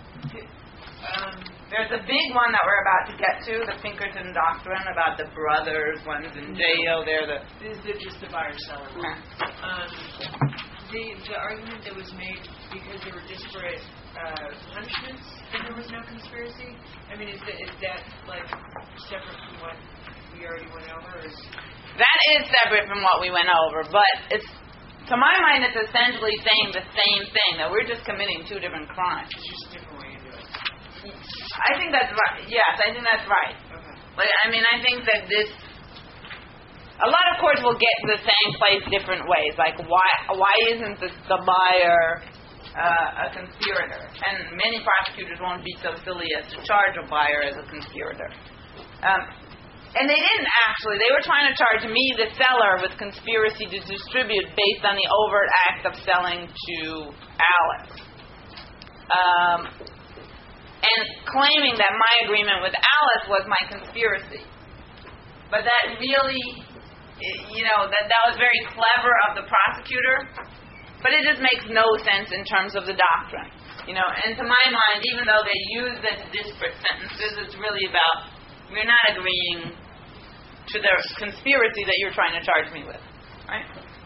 Um, there's a big one that we're about to get to, the Pinkerton doctrine about the brothers, one's in jail. They're the This is just the buyer seller. Um, the the argument that was made because there were disparate uh, punishments and there was no conspiracy. I mean, is that is that like separate from what we already went over? Or is that is separate from what we went over, but it's to my mind it's essentially saying the same thing, that we're just committing two different crimes. it's just a different way to do it? I think that's right. Yes, I think that's right. Okay. Like, I mean, I think that this. A lot of courts will get to the same place different ways. Like, why why isn't the, the buyer uh, a conspirator? And many prosecutors won't be so silly as to charge a buyer as a conspirator. Um, and they didn't actually. They were trying to charge me, the seller, with conspiracy to distribute based on the overt act of selling to Alice. Um, and claiming that my agreement with Alice was my conspiracy. But that really, you know, that, that was very clever of the prosecutor, but it just makes no sense in terms of the doctrine. You know, and to my mind, even though they use this disparate sentences, it's really about, we're not agreeing to the conspiracy that you're trying to charge me with. Right?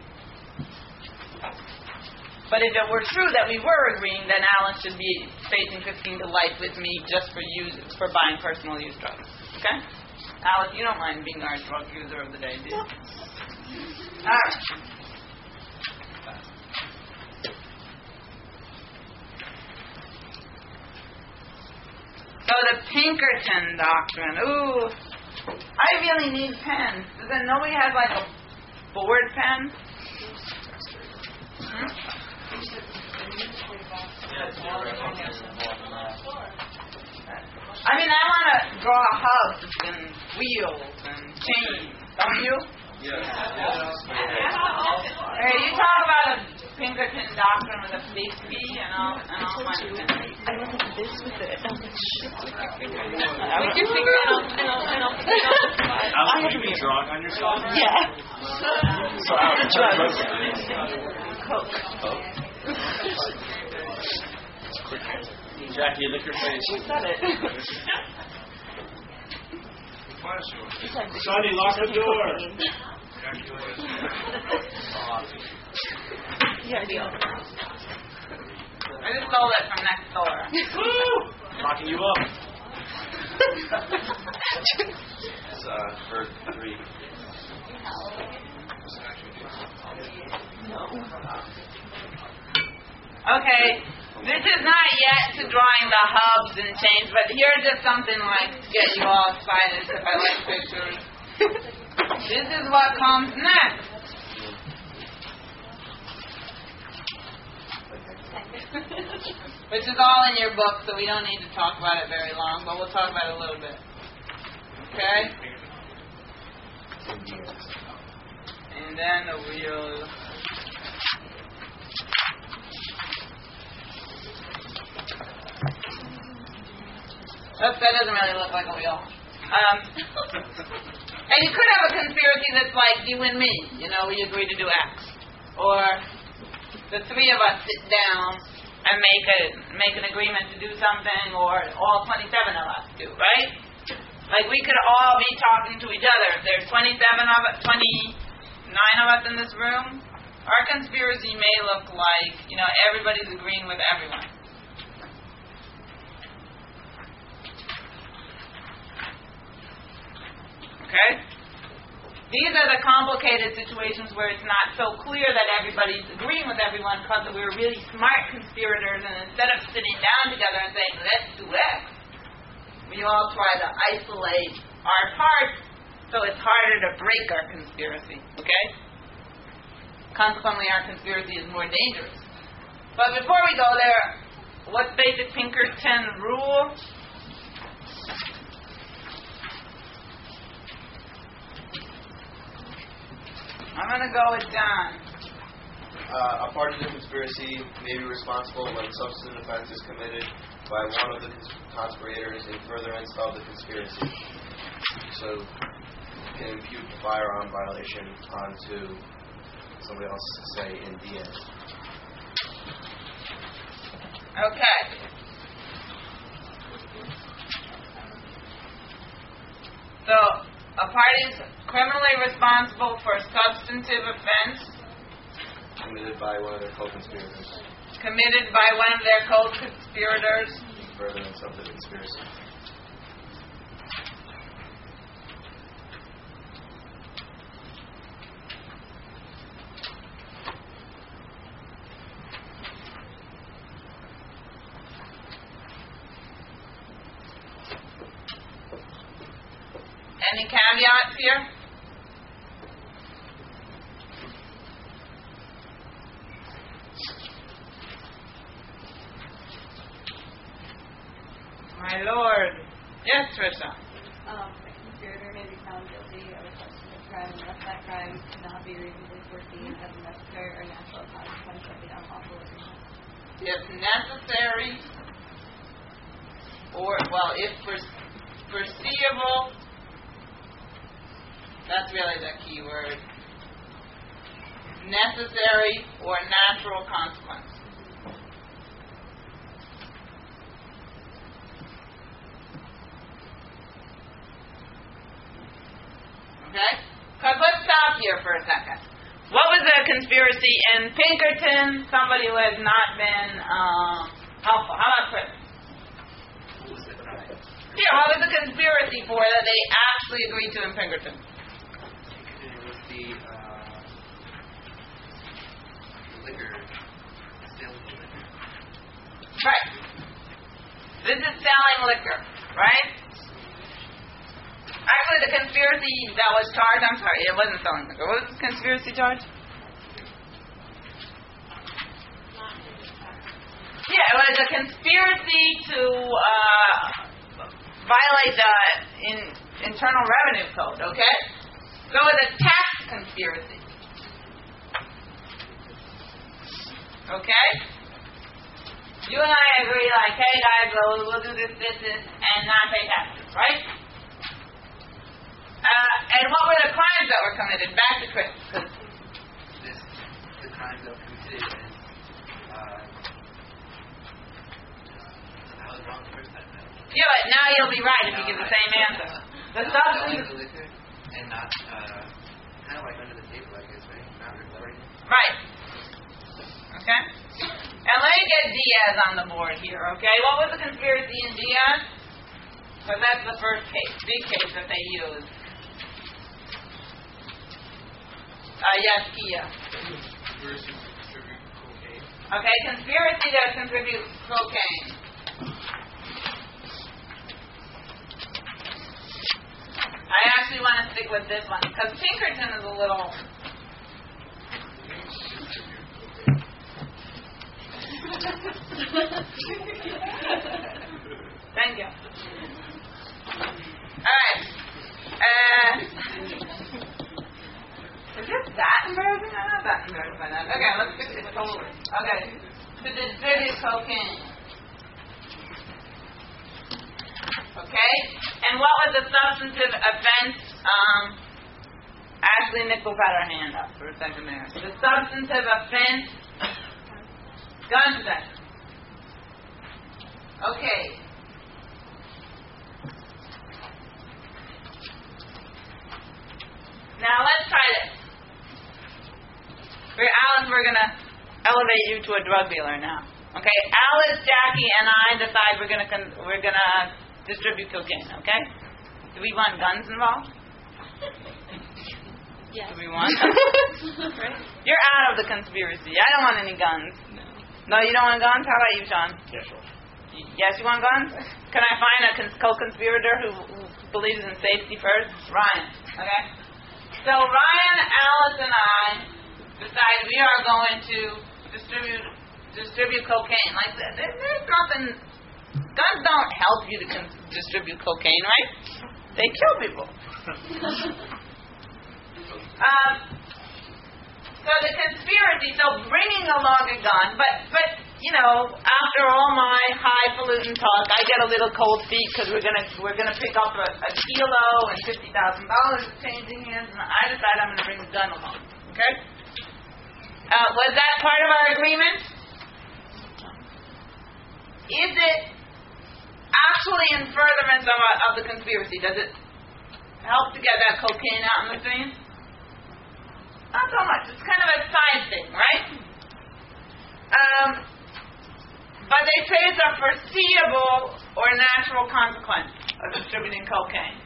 But if it were true that we were agreeing, then Alice should be facing fifteen to life with me just for use for buying personal use drugs. Okay? Alice, you don't mind being our drug user of the day, do you? All right. So the Pinkerton doctrine. Ooh, I really need pens. Does that nobody has like a board pen? Hmm? I mean, I want to draw hubs and wheels and chains. Don't you? Yes. Hey, you talk about a Pinkerton doctrine with a big P and all, and all my. I went like this with it. I was like, shit. With your finger and I'll and I'll and I'll. Alex, will you be drawing on yourself? Yeah. So Alex, Coke. Jackie, lick your face. She said it. Sonny, lock the door. Yeah, deal. I just stole that from next door. Locking you up. It's uh, for three. Okay, this is not yet to drawing the hubs and chains, but here's just something like to get you all excited if I like pictures. This is what comes next. Which is all in your book, so we don't need to talk about it very long, but we'll talk about it a little bit. Okay? And then the wheel. Oops, that doesn't really look like a wheel. Um, and you could have a conspiracy that's like you and me. You know, we agree to do X. Or the three of us sit down and make a make an agreement to do something, or all twenty-seven of us do, right? Like we could all be talking to each other. If there's twenty-seven of us, twenty-nine of us in this room, our conspiracy may look like, you know, everybody's agreeing with everyone. Okay? These are the complicated situations where it's not so clear that everybody's agreeing with everyone because we're really smart conspirators, and instead of sitting down together and saying, let's do X, we all try to isolate our parts so it's harder to break our conspiracy. Okay? Consequently, our conspiracy is more dangerous. But before we go there, what's basic Pinkerton rule? I'm going to go with John. Uh, a party to the conspiracy may be responsible when substantive offense is committed by one of the conspirators in furtherance of the conspiracy. So you can impute the firearm violation onto somebody else, say, in the end. Okay. So, a party is criminally responsible for a substantive offense committed by one of their co-conspirators. committed by one of their co-conspirators. Furtherance of the conspiracy. Any caveats here? My lord. Yes, Trisha. Um, a conspirator may be found guilty of a substantive crime unless that crime cannot be reasonably foreseen as a necessary or natural consequence of the unlawful agreement. If necessary, or, well, if fore- foreseeable, that's really the key word. Necessary or natural consequence. Okay? Because let's stop here for a second. What was the conspiracy in Pinkerton? Somebody who has not been um, helpful. How about Chris? Yeah, what was the conspiracy for that they actually agreed to in Pinkerton? It was the uh, liquor, sales of liquor. Right. This is selling liquor, right? Actually, the conspiracy that was charged, I'm sorry, it wasn't selling liquor. What was the conspiracy charge? Yeah, it was a conspiracy to uh, violate the in, Internal Revenue Code, okay? So it was a tax conspiracy. Okay? You and I agree, like, hey guys, we'll, we'll do this, this, this, and not pay taxes, right? Uh, and what were the crimes that were committed? Back to Chris. This, the crimes that were committed is, uh, I was wrong the first time. Yeah, but now you'll be right if you give the same answer. The Not substance. selling the liquor and not, uh, kind of like under the table, I guess, right? Not reporting. Right. Okay? And let me get Diaz on the board here, okay? What was the conspiracy in Diaz? Because that's the first case, big case that they used. Uh, yes, Kia. Conspiracy to distribute cocaine. Okay, conspiracy to contribute cocaine. I actually want to stick with this one because Pinkerton is a little. Thank you. All right. Uh, is this that embarrassing? I'm not that embarrassed by that. Okay, let's fix it totally. Okay. To distribute cocaine. Okay? And what was the substantive offense? Um, Ashley Nickel had her hand up for a second there. The substantive offense, gun possession. Okay. Now let's try this. For Alice, we're gonna elevate you to a drug dealer now. Okay, Alice, Jackie, and I decide we're gonna con- we're gonna distribute cocaine. Okay? Do we want guns involved? Yes. Do we want? You're out of the conspiracy. I don't want any guns. No. No, you don't want guns? How about you, Sean? Yeah, sure. Y- Yes, you want guns? Can I find a cons- co-conspirator who, who believes in safety first? Ryan. Okay? So Ryan, Alice, and I decide we are going to distribute distribute cocaine. Like there, there's nothing. Guns don't help you to con- distribute cocaine, right? They kill people. um, so the conspiracy, so bringing along a gun, but but you know, after all my highfalutin talk, I get a little cold feet because we're gonna we're gonna pick up a, a kilo and fifty thousand dollars changing hands, and I decide I'm gonna bring a gun along. Okay. Uh, was that part of our agreement? Is it actually in furtherance of, a, of the conspiracy? Does it help to get that cocaine out in the stream? Not so much. It's kind of a side thing, right? Um, but they say it's a foreseeable or natural consequence of distributing cocaine.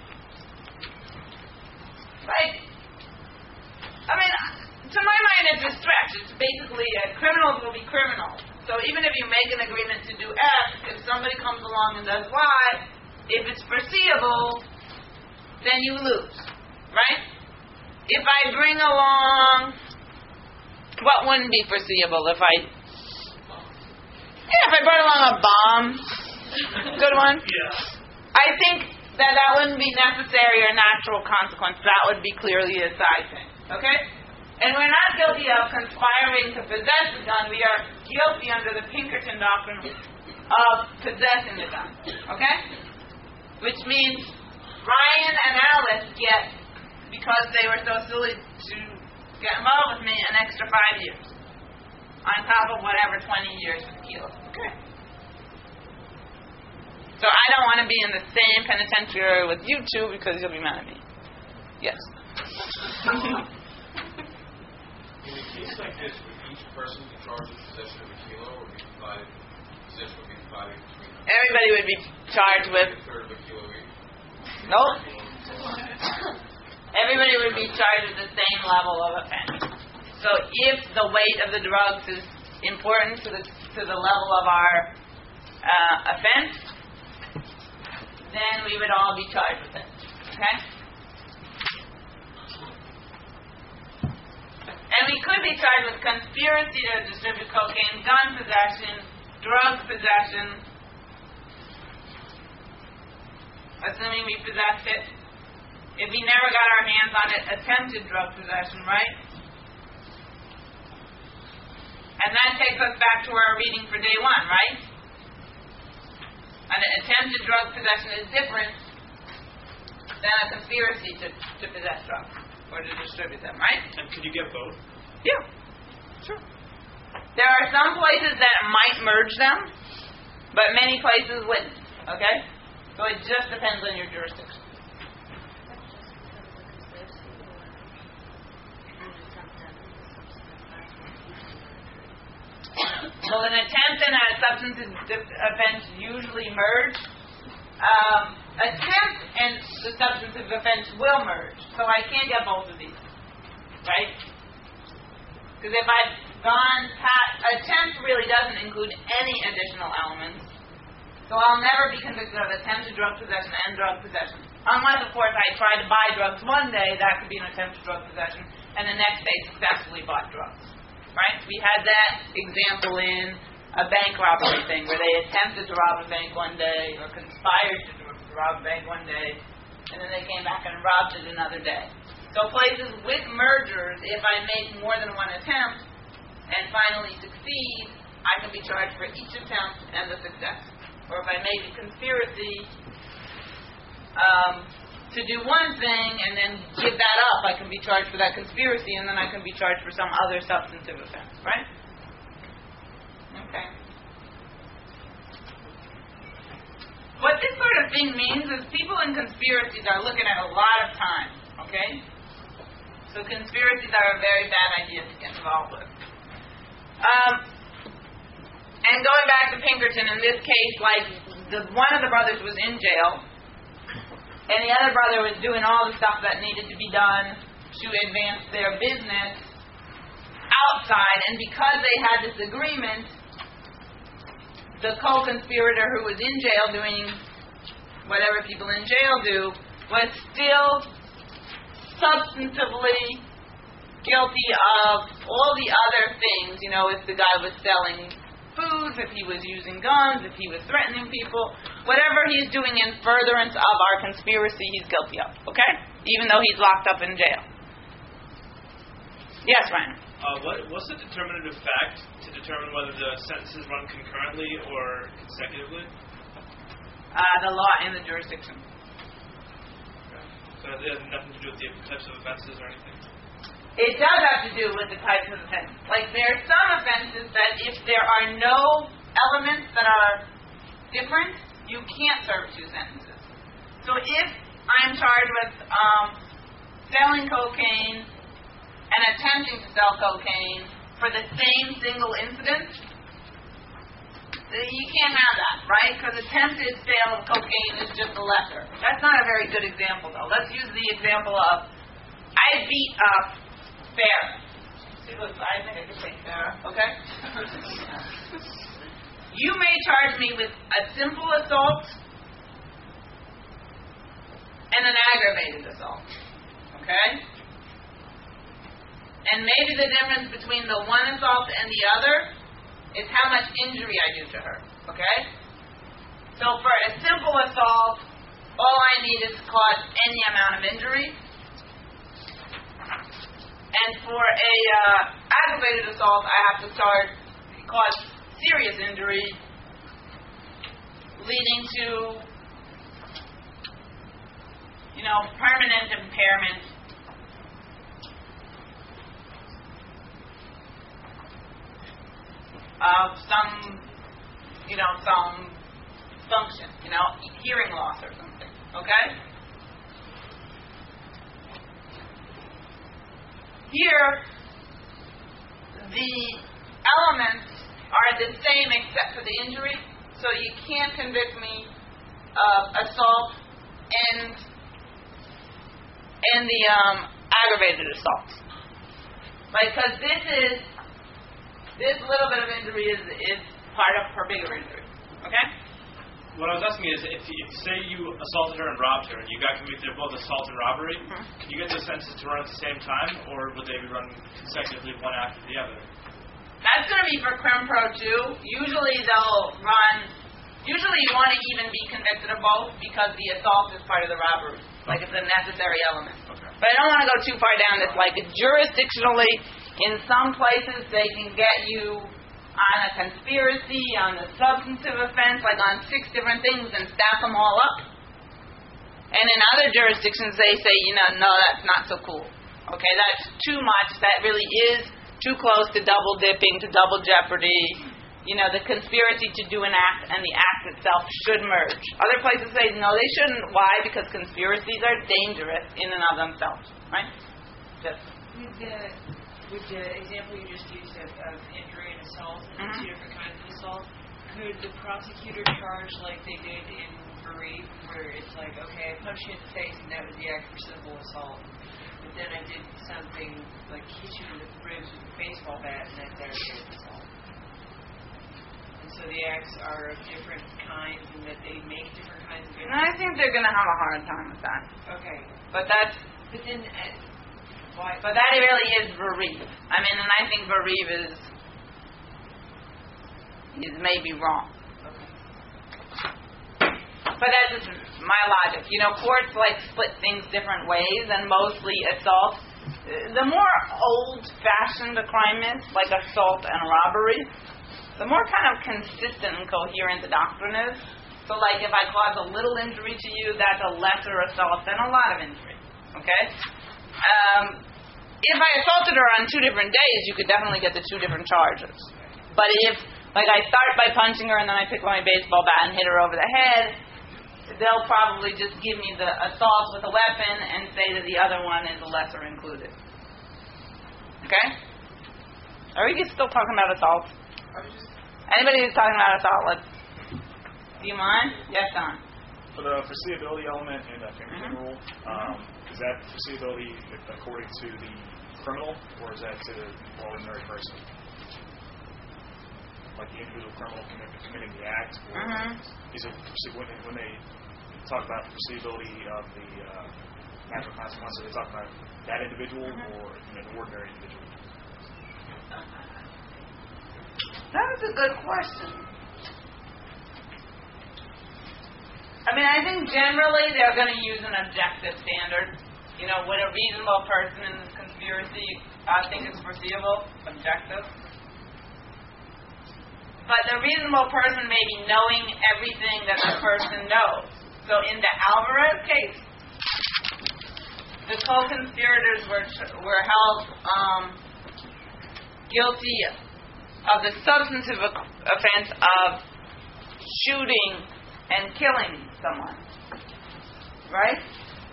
Right? I mean, to my mind, it's a stretch. It's basically uh, criminals will be criminals. So even if you make an agreement to do X, if somebody comes along and does Y, if it's foreseeable, then you lose, right? If I bring along, what wouldn't be foreseeable if I, yeah, if I brought along a bomb, good one. Yeah. I think that that wouldn't be necessary or natural consequence. That would be clearly a side thing, okay? And we're not guilty of conspiring to possess the gun. We are guilty under the Pinkerton doctrine of possessing the gun, okay? Which means Ryan and Alice get, because they were so silly to get involved with me, an extra five years on top of whatever twenty years for the kilo. Okay. So I don't want to be in the same penitentiary with you two because you'll be mad at me. Yes. In a case like this, would each person be charged with possession of a kilo, or be divided? Possession would be divided between them? Everybody would be charged with. A third of a kilo each. Nope. Everybody would be charged with the same level of offense. So if the weight of the drugs is important to the to the level of our uh, offense, then we would all be charged with it. Okay? And we could be charged with conspiracy to distribute cocaine, gun possession, drug possession, assuming we possessed it. If we never got our hands on it, attempted drug possession, right? And that takes us back to our reading for day one, right? An attempted drug possession is different than a conspiracy to, to possess drugs or to distribute them, right? And could you get both? Yeah, sure. There are some places that might merge them, but many places wouldn't, okay? So it just depends on your jurisdiction. Well, an attempt and a substantive offense usually merge. Um, attempt and the substantive offense will merge. So I can't get both of these, right? Because if I've gone past, attempt really doesn't include any additional elements. So I'll never be convicted of attempted drug possession and drug possession. Unless, of course, I try to buy drugs one day, that could be an attempted drug possession, and the next day successfully bought drugs. Right? We had that example in a bank robbery thing where they attempted to rob a bank one day or conspired to rob a bank one day, and then they came back and robbed it another day. So places with mergers, if I make more than one attempt and finally succeed, I can be charged for each attempt and the success. Or if I make a conspiracy um, to do one thing and then give that up, I can be charged for that conspiracy, and then I can be charged for some other substantive offense, right? Okay. What this sort of thing means is people in conspiracies are looking at a lot of time, okay? So conspiracies are a very bad idea to get involved with. Um, and going back to Pinkerton, in this case, like the, one of the brothers was in jail, and the other brother was doing all the stuff that needed to be done to advance their business outside. And because they had this agreement, the co-conspirator who was in jail doing whatever people in jail do was still substantively guilty of all the other things. You know, if the guy was selling foods, if he was using guns, if he was threatening people, whatever he's doing in furtherance of our conspiracy, he's guilty of, okay? Even though he's locked up in jail. Yes, Ryan? Uh, what, what's the determinative fact to determine whether the sentences run concurrently or consecutively? Uh, the law and the jurisdiction. Okay. So it has nothing to do with the types of offenses or anything? It does have to do with the types of offenses. Like, there are some offenses that if there are no elements that are different, you can't serve two sentences. So if I'm charged with um, selling cocaine and attempting to sell cocaine for the same single incident, you can't have that, right? Because attempted sale of cocaine is just a lesser. That's not a very good example, though. Let's use the example of I beat up Farrah. See, look, I think I can take Farrah, okay? You may charge me with a simple assault and an aggravated assault, okay? And maybe the difference between the one assault and the other is how much injury I do to her, okay? So for a simple assault, all I need is to cause any amount of injury. And for a uh, aggravated assault, I have to start cause serious injury, leading to, you know, permanent impairment. Of some, you know, some function, you know, hearing loss or something, okay? Here, the elements are the same except for the injury, so you can't convict me of assault and and the um, aggravated assault. Like, because this is This little bit of injury is is part of her bigger injury. Okay? What I was asking is, if, you, if say you assaulted her and robbed her, and you got convicted of both assault and robbery, mm-hmm. can you get those sentences to run at the same time, or would they be run consecutively, one after the other? That's going to be for Crim Pro too. Usually they'll run. Usually you want to even be convicted of both because the assault is part of the robbery, like it's a necessary element. Okay. But I don't want to go too far down this. Like jurisdictionally, in some places they can get you on a conspiracy, on the substantive offense, like on six different things and stack them all up. And in other jurisdictions they say, you know, no, that's not so cool. Okay, that's too much. That really is too close to double dipping, to double jeopardy. You know, the conspiracy to do an act and the act itself should merge. Other places say, no, they shouldn't. Why? Because conspiracies are dangerous in and of themselves. Right? Just. With the, with the example you just used of, of injury and assault, and Mm-hmm. two different kinds of assault, could the prosecutor charge like they did in Bereave, where it's like, okay, I punched you in the face and that was the act for simple assault, but then I did something like hit you in the ribs with a baseball bat and that's aggravated assault. And so the acts are of different kinds and that they make different kinds of And I think they're going to have a hard time with that. Okay. But that's... But then... Uh, why? But that really is Bereave. I mean, and I think Bereave is... is maybe wrong. Okay. But that's just my logic. You know, courts like split things different ways, and mostly assault. The more old-fashioned a crime is, like assault and robbery, the more kind of consistent and coherent the doctrine is. So, like, if I cause a little injury to you, that's a lesser assault than a lot of injury. Okay? Um, if I assaulted her on two different days, you could definitely get the two different charges. But if, like, I start by punching her and then I pick up my baseball bat and hit her over the head, they'll probably just give me the assault with a weapon and say that the other one is a lesser included. Okay? Are we still talking about assault? Anybody who's talking about assault, let's... Do you mind? Yes, Don. For the foreseeability element in the fingerprint Mm-hmm. rule, um, is that foreseeability according to the criminal, or is that to the ordinary person? Like the individual criminal commit- committing the act, or Mm-hmm. is it when they, when they talk about the foreseeability of the uh, natural consequences, they talk about that individual Mm-hmm. or you know, the ordinary individual? That was a good question. I mean, I think generally they're going to use an objective standard. You know, would a reasonable person in this conspiracy uh, think it's foreseeable? Objective. But the reasonable person may be knowing everything that the person knows. So in the Alvarez case, the co-conspirators were were held um, guilty of the substantive offense of shooting and killing someone. Right?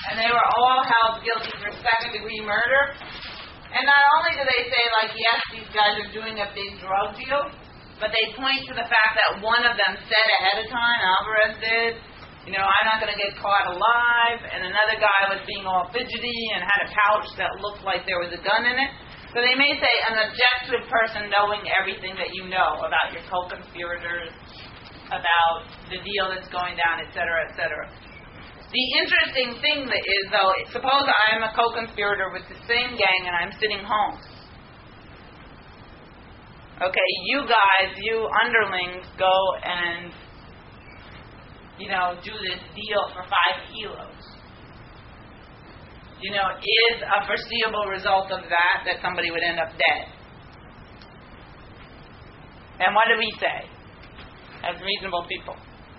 and they were all held guilty for second-degree murder. And not only do they say, like, yes, these guys are doing a big drug deal, but they point to the fact that one of them said ahead of time, Alvarez did, you know, I'm not going to get caught alive, and another guy was being all fidgety and had a pouch that looked like there was a gun in it. So they may say an objective person knowing everything that you know about your co-conspirators, about the deal that's going down, et cetera, et cetera. The interesting thing that is, though, suppose I'm a co-conspirator with the same gang and I'm sitting home. Okay, you guys, you underlings, go and, you know, do this deal for five kilos. You know, is a foreseeable result of that that somebody would end up dead? And what do we say as reasonable people?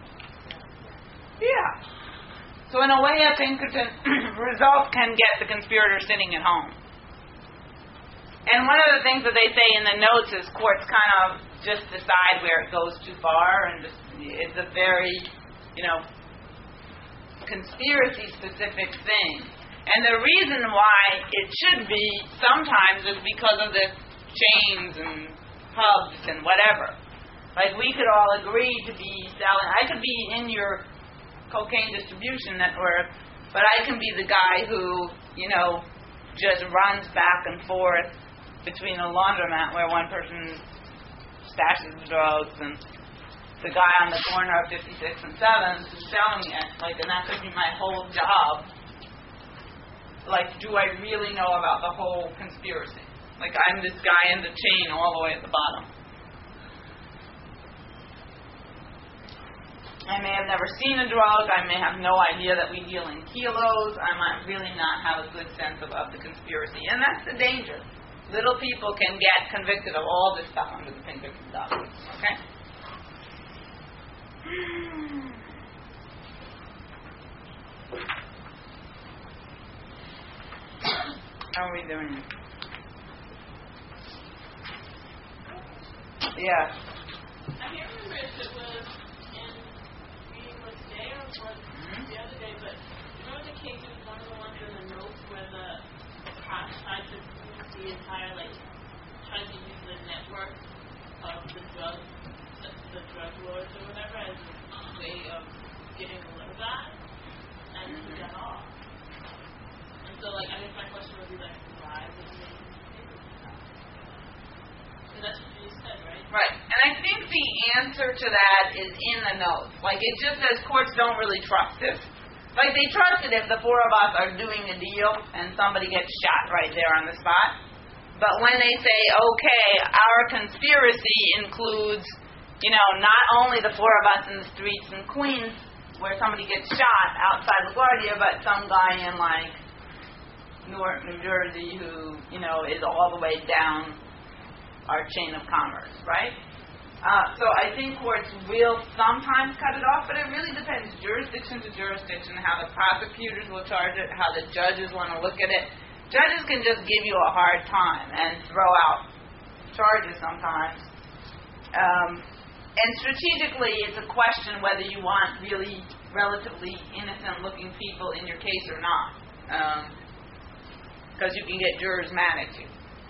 Yeah. So in a way, a Pinkerton result can get the conspirator sitting at home. And one of the things that they say in the notes is courts kind of just decide where it goes too far, and just, it's a very, you know, conspiracy-specific thing. And the reason why it should be sometimes is because of the chains and hubs and whatever. Like, we could all agree to be selling. I could be in your cocaine distribution network, but I can be the guy who, you know, just runs back and forth between a laundromat where one person stashes the drugs and the guy on the corner of fifty-six and seventh who's selling it. Like, and that could be my whole job. Like, do I really know about the whole conspiracy? Like, I'm this guy in the chain all the way at the bottom. I may have never seen a drug. I may have no idea that we deal in kilos. I might really not have a good sense of, of the conspiracy. And that's the danger. Little people can get convicted of all this stuff under the Pinkerton doctrine. Okay? How are we doing? Yeah. I can't remember if it was in reading was today or was mm-hmm. the other day, but you know the case was one of the ones in the notes where the cop tried to use the entire, like, tried to use the network of the drug, the, the drug lords or whatever as a way of getting rid of that, and mm-hmm. he got off. And so, like, I guess my question would be, like, why would they do that? So that's what you said, right? Right. And I think the answer to that is in the notes. Like, it just says courts don't really trust this. Like, they trust it if the four of us are doing a deal and somebody gets shot right there on the spot. But when they say, okay, our conspiracy includes, you know, not only the four of us in the streets in Queens where somebody gets shot outside LaGuardia, but some guy in, like, Newark, New Jersey who, you know, is all the way down our chain of commerce, right? Uh, so I think courts will sometimes cut it off, but it really depends jurisdiction to jurisdiction, how the prosecutors will charge it, how the judges want to look at it. Judges can just give you a hard time and throw out charges sometimes. Um, and strategically, it's a question whether you want really relatively innocent-looking people in your case or not. Because um, you can get jurors mad at you.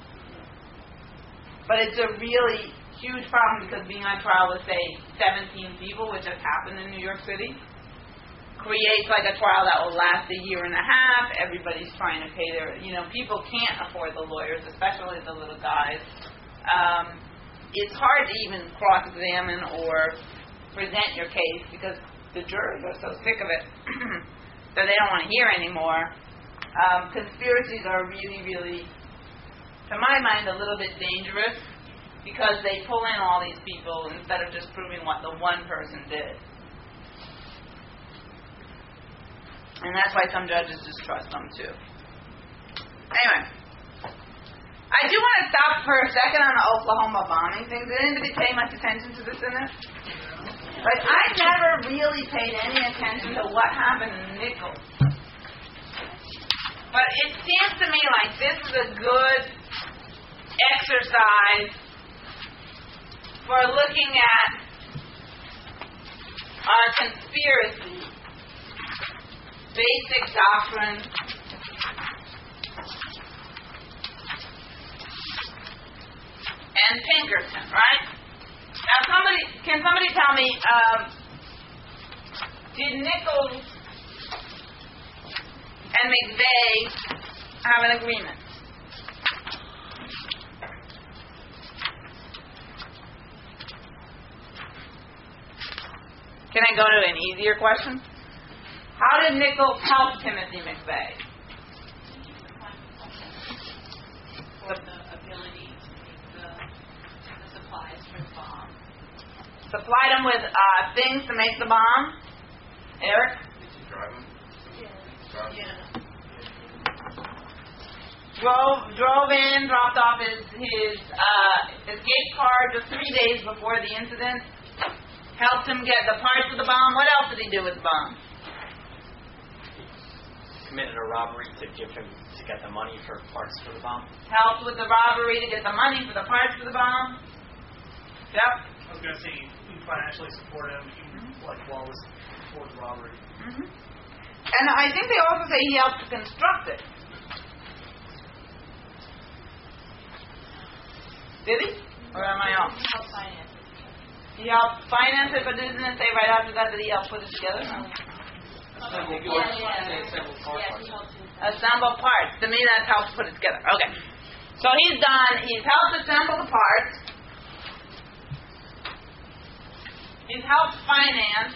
But it's a really huge problem because being on trial with, say, seventeen people, which has happened in New York City, creates like a trial that will last a year and a half. Everybody's trying to pay their, you know, people can't afford the lawyers, especially the little guys. Um, it's hard to even cross-examine or present your case because the jurors are so sick of it that they don't want to hear anymore. Um, conspiracies are really, really, to my mind, a little bit dangerous because they pull in all these people instead of just proving what the one person did. And that's why some judges just trust them too. Anyway, I do want to stop for a second on the Oklahoma bombing thing. Did anybody pay much attention to this in it? Like, I never really paid any attention to what happened in Nichols. But it seems to me like this is a good exercise for looking at our conspiracy basic doctrine and Pinkerton, right? Now, somebody can somebody tell me, um, did Nichols and McVeigh have an agreement? Can I go to an easier question? How did Nichols help Timothy McVeigh? For the ability to make the, the supplies for the bomb. Supplied him with uh, things to make the bomb? Eric? Did you drive him? Yeah. Yeah. Drove drove in, dropped off his his uh, escape car just three days before the incident. Helped him get the parts of the bomb. What else did he do with the bomb? Committed a robbery to give him to get the money for parts for the bomb. Helped with the robbery to get the money for the parts for the bomb. Yep. I was going to say you financially support him, even like while was before the robbery. Mm-hmm. And I think they also say he helped to construct it. Did he? Or am I off? He helped finance it. He helped finance it, but didn't it say right after that that he helped put it together? No. Yeah, yeah. Yeah, Assemble parts. To me, that's helped put it together. Okay. So he's done. He's helped assemble the parts. He's helped finance.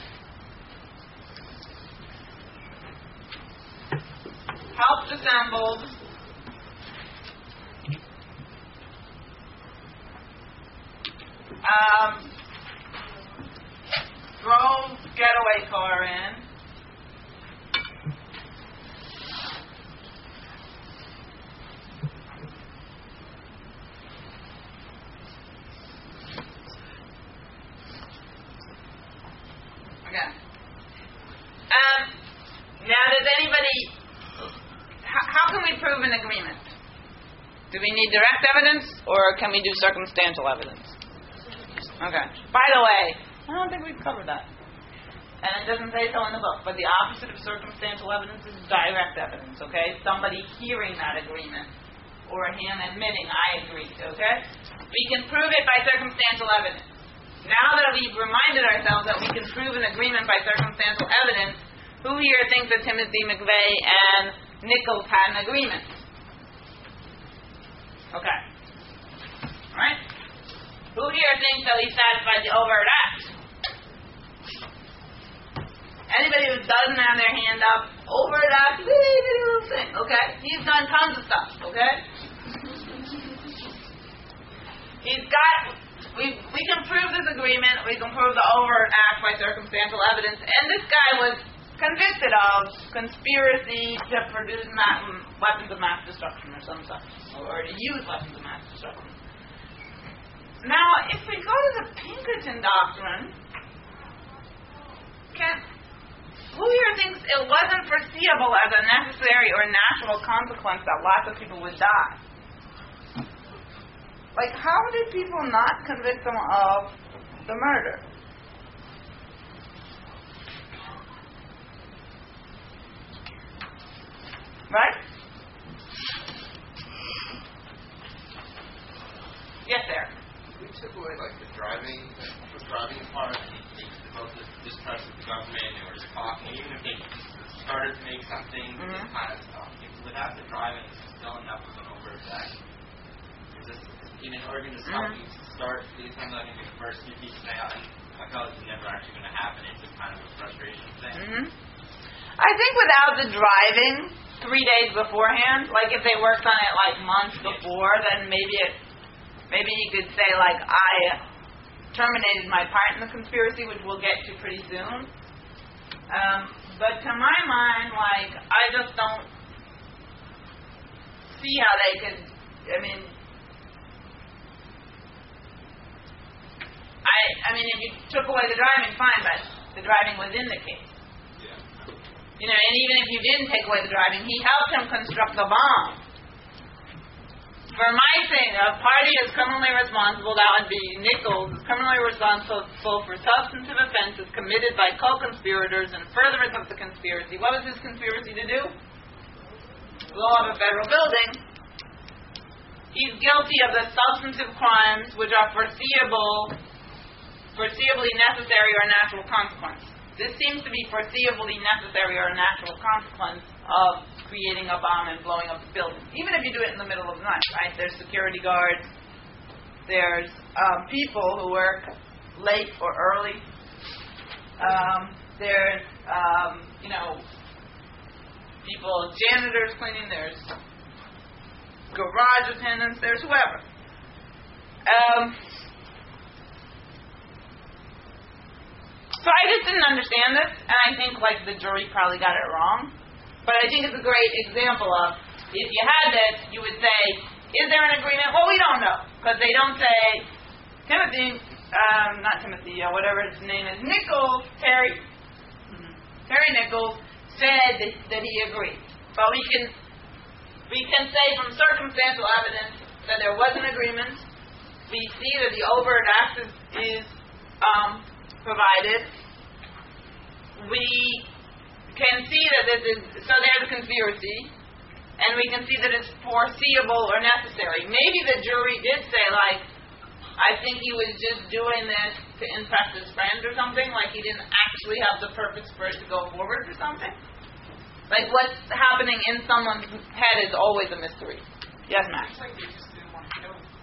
Helped assembled. Um, drove getaway car in. Okay. Um, now, does anybody? How, how can we prove an agreement? Do we need direct evidence, or can we do circumstantial evidence? Okay. By the way, I don't think we've covered that. And it doesn't say so in the book, but the opposite of circumstantial evidence is direct evidence, okay? Somebody hearing that agreement, or him admitting, I agreed, okay? We can prove it by circumstantial evidence. Now that we've reminded ourselves that we can prove an agreement by circumstantial evidence, who here thinks that Timothy McVeigh and Nichols had an agreement? Okay. All right? Who here thinks that he satisfied the overt act? Anybody who doesn't have their hand up, overt act, wee, little thing, okay? He's done tons of stuff, okay? He's got, we we can prove this agreement, we can prove the overt act by circumstantial evidence, and this guy was convicted of conspiracy to produce ma- weapons of mass destruction or some such, or to use weapons of mass destruction. Now, if we go to the Pinkerton doctrine, can, who here thinks it wasn't foreseeable as a necessary or natural consequence that lots of people would die? Like, how did people not convict them of the murder? Right? Yes, sir. We took away like the driving, the driving part, about the distrust of the government or the talking, even if they started to make something, mm-hmm. this kind of stuff. If without the driving, it's still enough of an overt act. Is this even organ to stop mm-hmm. you to start doing something like in the first few pieces now, and I felt it's never actually going to happen. It's just kind of a frustration thing. Mm-hmm. I think without the driving three days beforehand, like if they worked on it like months before, then maybe it. Maybe you could say, like, I terminated my part in the conspiracy, which we'll get to pretty soon. Um, but to my mind, like, I just don't see how they could, I mean, I I mean, if you took away the driving, fine, but the driving was in the case. Yeah. You know, and even if you didn't take away the driving, he helped him construct the bomb. For my thing, a party is criminally responsible. That would be Nichols is criminally responsible for substantive offenses committed by co-conspirators in furtherance of the conspiracy. What was his conspiracy to do? Blow up a federal building. He's guilty of the substantive crimes which are foreseeable, foreseeably necessary or natural consequence. This seems to be foreseeably necessary or a natural consequence of creating a bomb and blowing up the building. Even if you do it in the middle of the night, right? There's security guards. There's um, people who work late or early. Um, there's, um, you know, people, janitors cleaning. There's garage attendants. There's whoever. Um, So I just didn't understand this, and I think like the jury probably got it wrong. But I think it's a great example of if you had this, you would say, is there an agreement? Well, we don't know, because they don't say Timothy, um, not Timothy, uh, whatever his name is, Nichols, Terry, mm-hmm. Terry Nichols said that, that he agreed. But we can we can say from circumstantial evidence that there was an agreement. We see that the overt act is, is um, provided. We can see that this is, so there's a conspiracy, and we can see that it's foreseeable or necessary. Maybe the jury did say, like, I think he was just doing this to impress his friend or something, like he didn't actually have the purpose for it to go forward or something. Like, what's happening in someone's head is always a mystery. Yes, Max? It's like they just didn't want to kill him.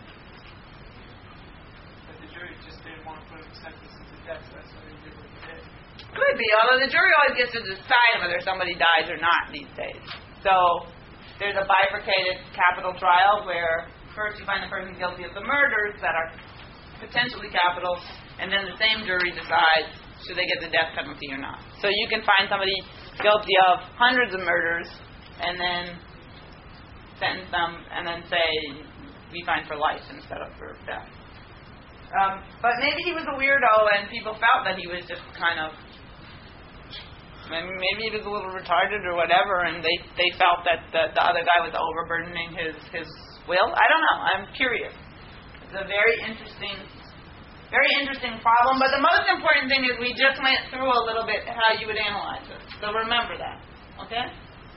But the jury just didn't want to put him sentence into death, so that's why they did what they did. Could be, although the jury always gets to decide whether somebody dies or not these days. So, there's a bifurcated capital trial where first you find the person guilty of the murders that are potentially capital, and then the same jury decides should they get the death penalty or not. So you can find somebody guilty of hundreds of murders and then sentence them and then say we find for life instead of for death. Um, but maybe he was a weirdo and people felt that he was just kind of, maybe he was a little retarded or whatever, and they, they felt that the, the other guy was overburdening his, his will. I don't know. I'm curious. It's a very interesting Very interesting problem, but the most important thing is we just went through a little bit how you would analyze it. So remember that, okay?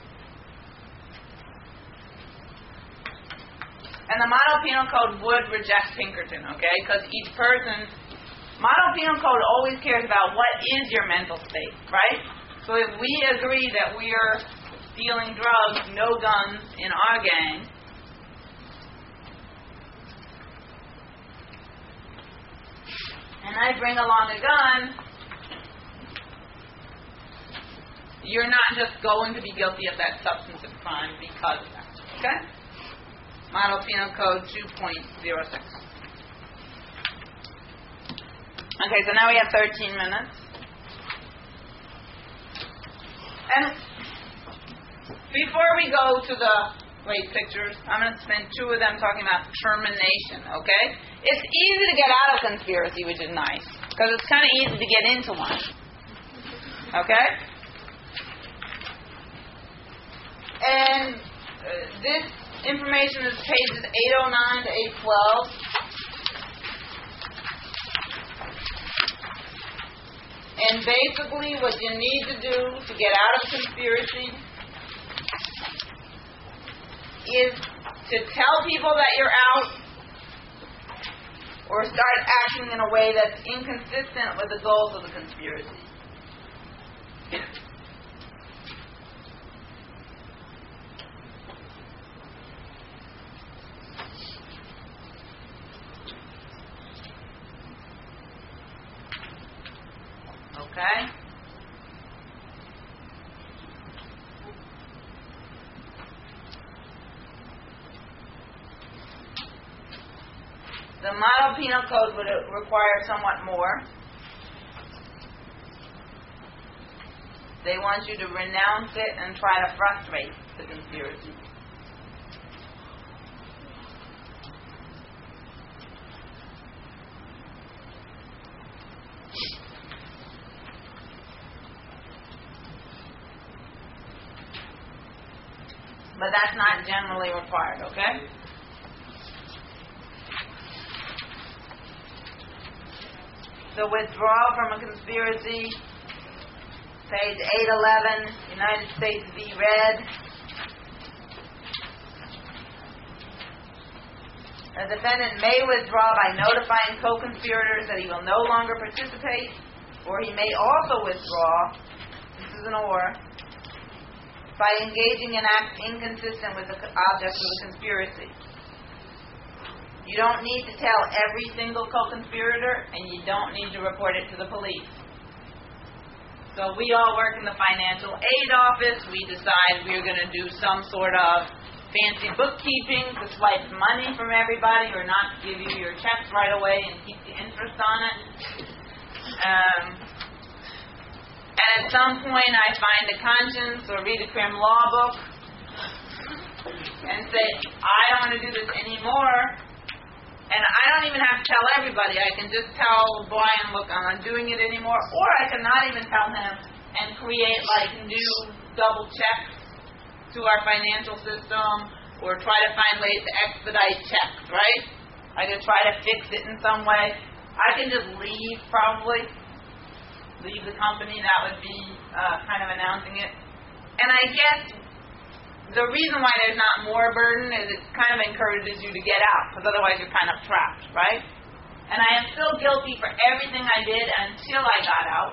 And the Model Penal Code would reject Pinkerton, okay? Because each person's Model Penal Code always cares about what is your mental state, right? So if we agree that we are dealing drugs, no guns in our gang, and I bring along a gun, you're not just going to be guilty of that substantive crime because of that. Okay? Model Penal Code two point oh six. Okay, so now we have thirteen minutes. And before we go to the wait pictures, I'm going to spend two of them talking about termination, okay? It's easy to get out of conspiracy, which is nice, because it's kind of easy to get into one. Okay? And uh, this information is pages eight oh nine to eight twelve. And basically what you need to do to get out of conspiracy is to tell people that you're out or start acting in a way that's inconsistent with the goals of the conspiracy. Okay? The Model Penal Code would require somewhat more. They want you to renounce it and try to frustrate the conspiracy. But that's not generally required, okay? to withdraw from a conspiracy. Page eight eleven, United States v. Red. A defendant may withdraw by notifying co-conspirators that he will no longer participate, or he may also withdraw, this is an or, by engaging in acts inconsistent with the object of the conspiracy. You don't need to tell every single co-conspirator, and you don't need to report it to the police. So we all work in the financial aid office. We decide we're going to do some sort of fancy bookkeeping to swipe money from everybody or not give you your checks right away and keep the interest on it. Um, and at some point I find a conscience or read a crim law book and say, I don't want to do this anymore. And I don't even have to tell everybody. I can just tell Brian, look, I'm not doing it anymore. Or I can not even tell him and create like new double checks to our financial system or try to find ways to expedite checks, right? I can try to fix it in some way. I can just leave, probably. Leave the company. That would be uh, kind of announcing it. And I guess the reason why there's not more burden is it kind of encourages you to get out, because otherwise you're kind of trapped, right? And I am still guilty for everything I did until I got out.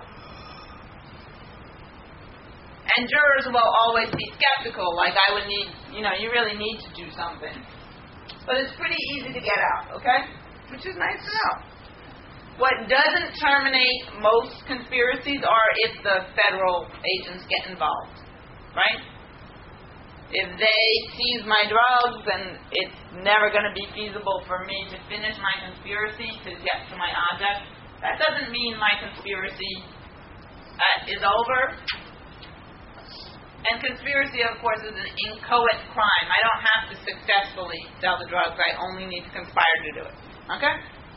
And jurors will always be skeptical, like I would need, you know, you really need to do something. But it's pretty easy to get out, okay? Which is nice to know. What doesn't terminate most conspiracies are if the federal agents get involved, right? If they seize my drugs, then it's never going to be feasible for me to finish my conspiracy to get to my object. That doesn't mean my conspiracy uh, is over. And conspiracy, of course, is an inchoate crime. I don't have to successfully sell the drugs. I only need to conspire to do it. Okay?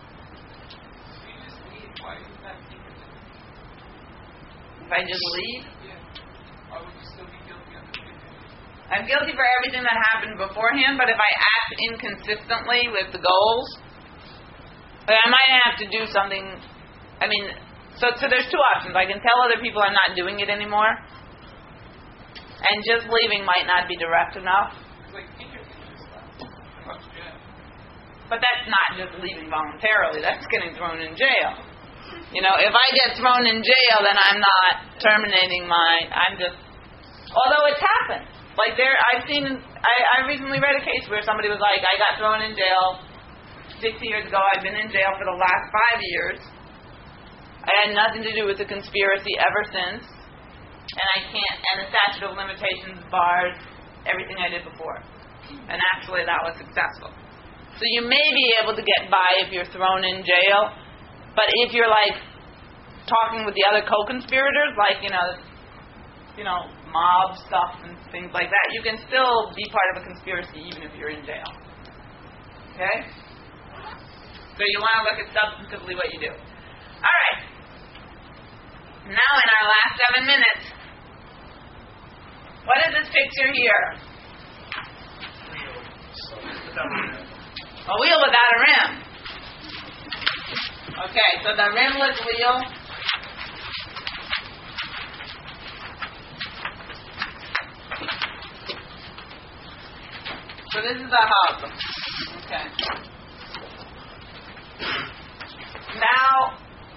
If I just leave? Why would you still be guilty of it? I'm guilty for everything that happened beforehand, but if I act inconsistently with the goals, I might have to do something. I mean, so, so there's two options. I can tell other people I'm not doing it anymore, and just leaving might not be direct enough. But that's not just leaving voluntarily. That's getting thrown in jail. You know, if I get thrown in jail, then I'm not terminating my, I'm just, although it's happened. Like there, I've seen, I, I recently read a case where somebody was like, I got thrown in jail six years ago. I've been in jail for the last five years. I had nothing to do with the conspiracy ever since. And I can't, and the statute of limitations bars everything I did before. And actually that was successful. So you may be able to get by if you're thrown in jail. But if you're like talking with the other co-conspirators, like, you know, you know, mob stuff and things like that, you can still be part of a conspiracy even if you're in jail. Okay? So you want to look at substantively what you do. All right. Now in our last seven minutes, what is this picture here? A wheel without a rim. Okay, so the rimless wheel. So this is the hub. Okay. Now,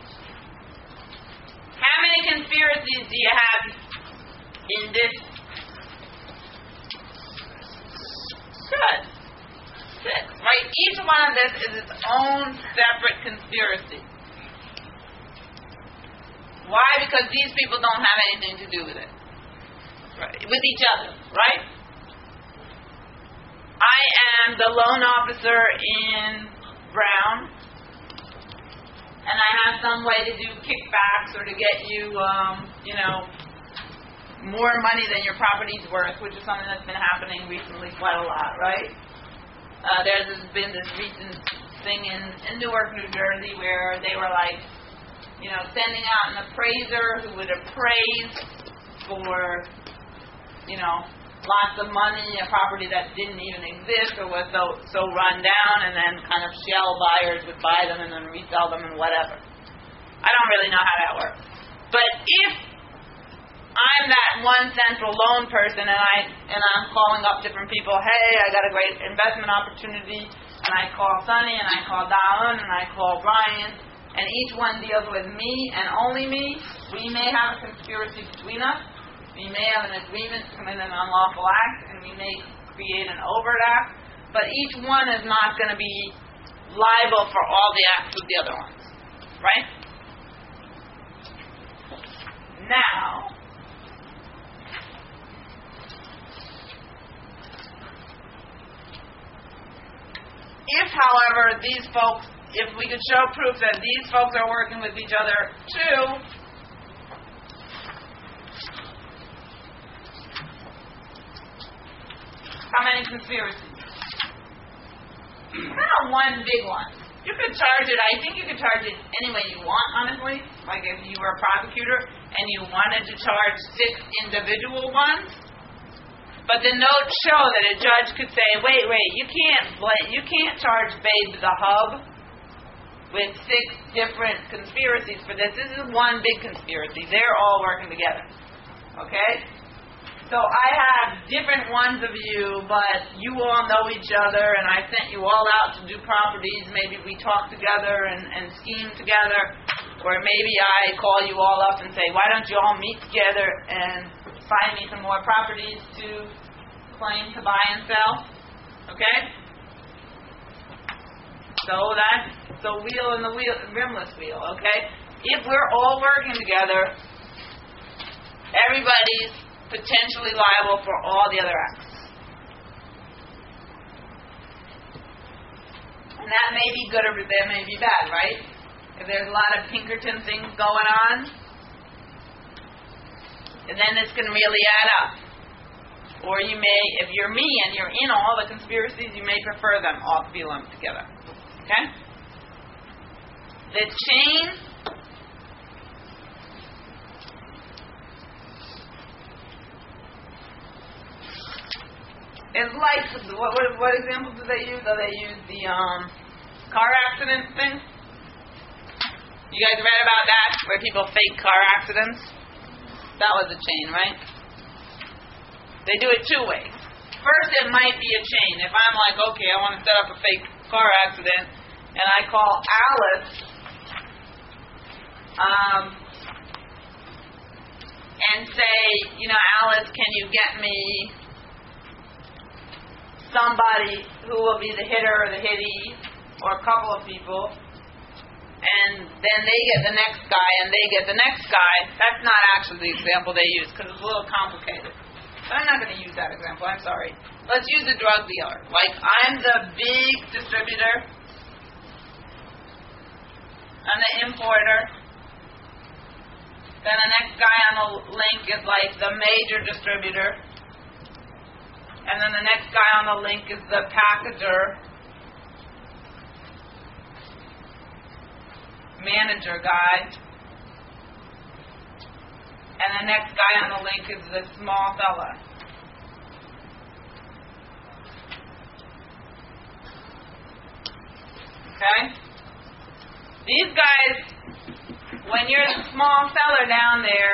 how many conspiracies do you have in this? Good. Six, right? Each one of this is its own separate conspiracy. Why? Because these people don't have anything to do with it. Right. With each other, right? I am the loan officer in Brown, and I have some way to do kickbacks or to get you, um, you know, more money than your property's worth, which is something that's been happening recently quite a lot, right? Uh, there's been this recent thing in, in Newark, New Jersey, where they were like, you know, sending out an appraiser who would appraise for, you know, lots of money, a property that didn't even exist or was so so run down, and then kind of shell buyers would buy them and then resell them and whatever. I don't really know how that works. But if I'm that one central lone person and I and I'm calling up different people, hey, I got a great investment opportunity, and I call Sonny and I call Dawn and I call Brian, and each one deals with me and only me, we may have a conspiracy between us. We may have an agreement to commit an unlawful act, and we may create an overt act, but each one is not going to be liable for all the acts of the other ones. Right? Now, if, however, these folks, if we could show proof that these folks are working with each other too, how many conspiracies? Not one big one. You could charge it, I think you could charge it any way you want, honestly. Like if you were a prosecutor and you wanted to charge six individual ones, but the notes show that a judge could say, wait, wait, you can't bl- you can't charge Babe the Hub with six different conspiracies for this. This is one big conspiracy. They're all working together. Okay? So I have different ones of you, but you all know each other, and I sent you all out to do properties. Maybe we talk together and, and scheme together, or maybe I call you all up and say, why don't you all meet together and find me some more properties to claim to buy and sell. Okay? So that's the wheel and the wheel, rimless wheel. Okay? If we're all working together, everybody's potentially liable for all the other acts. And that may be good or that may be bad, right? If there's a lot of Pinkerton things going on, and then it's going to really add up. Or you may, if you're me and you're in all the conspiracies, you may prefer them all to be lumped together. Okay? The chain is like, what, what, what examples do they use? Do they use the um, car accident thing? You guys read about that, where people fake car accidents? That was a chain, right? They do it two ways. First, it might be a chain. If I'm like, okay, I want to set up a fake car accident, and I call Alice, um, and say, you know, Alice, can you get me somebody who will be the hitter or the hittee, or a couple of people, and then they get the next guy, and they get the next guy. That's not actually the example they use, because it's a little complicated. But I'm not going to use that example, I'm sorry. Let's use a drug dealer. Like, I'm the big distributor, I'm the importer, then the next guy on the link is like the major distributor, and then the next guy on the link is the packager, manager guy, and the next guy on the link is the small fella. Okay? These guys, when you're the small seller down there,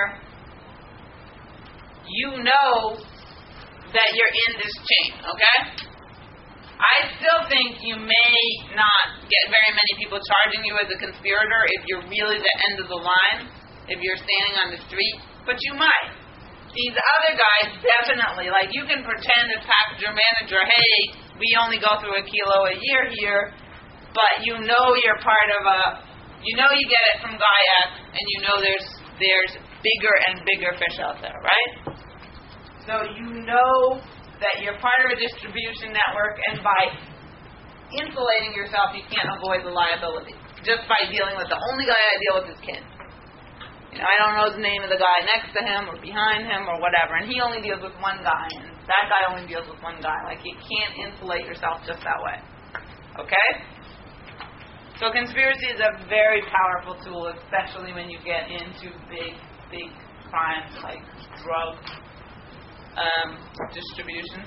you know that you're in this chain, okay? I still think you may not get very many people charging you as a conspirator if you're really the end of the line, if you're standing on the street, but you might. These other guys, definitely, like you can pretend as packager manager, hey, we only go through a kilo a year here, but you know you're part of a, you know you get it from Guy X, and you know there's there's bigger and bigger fish out there, right? So you know that you're part of a distribution network, and by insulating yourself, you can't avoid the liability. Just by dealing with the only guy I deal with is Ken. You know, I don't know the name of the guy next to him or behind him or whatever, and he only deals with one guy, and that guy only deals with one guy. Like, you can't insulate yourself just that way. Okay? So conspiracy is a very powerful tool, especially when you get into big, big crimes like drug Um, distribution.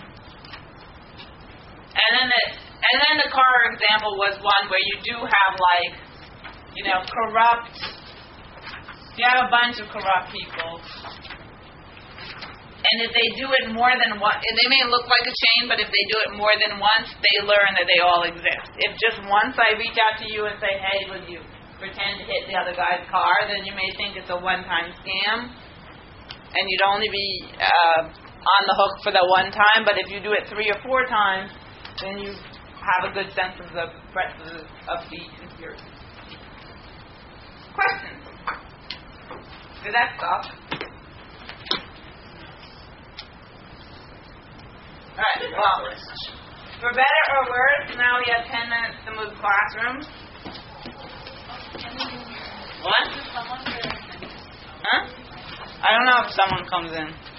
And then the and then the car example was one where you do have like, you know, corrupt You have a bunch of corrupt people. And if they do it more than one, they may look like a chain, but if they do it more than once, they learn that they all exist. If just once I reach out to you and say, hey, would you pretend to hit the other guy's car, then you may think it's a one-time scam. And you'd only be uh, on the hook for the one time, but if you do it three or four times, then you have a good sense of the breadth of the, of the conspiracy. Questions? Did that stop? Alright, well, for better or worse, now we have ten minutes to move classrooms. What? Huh? I don't know if someone comes in.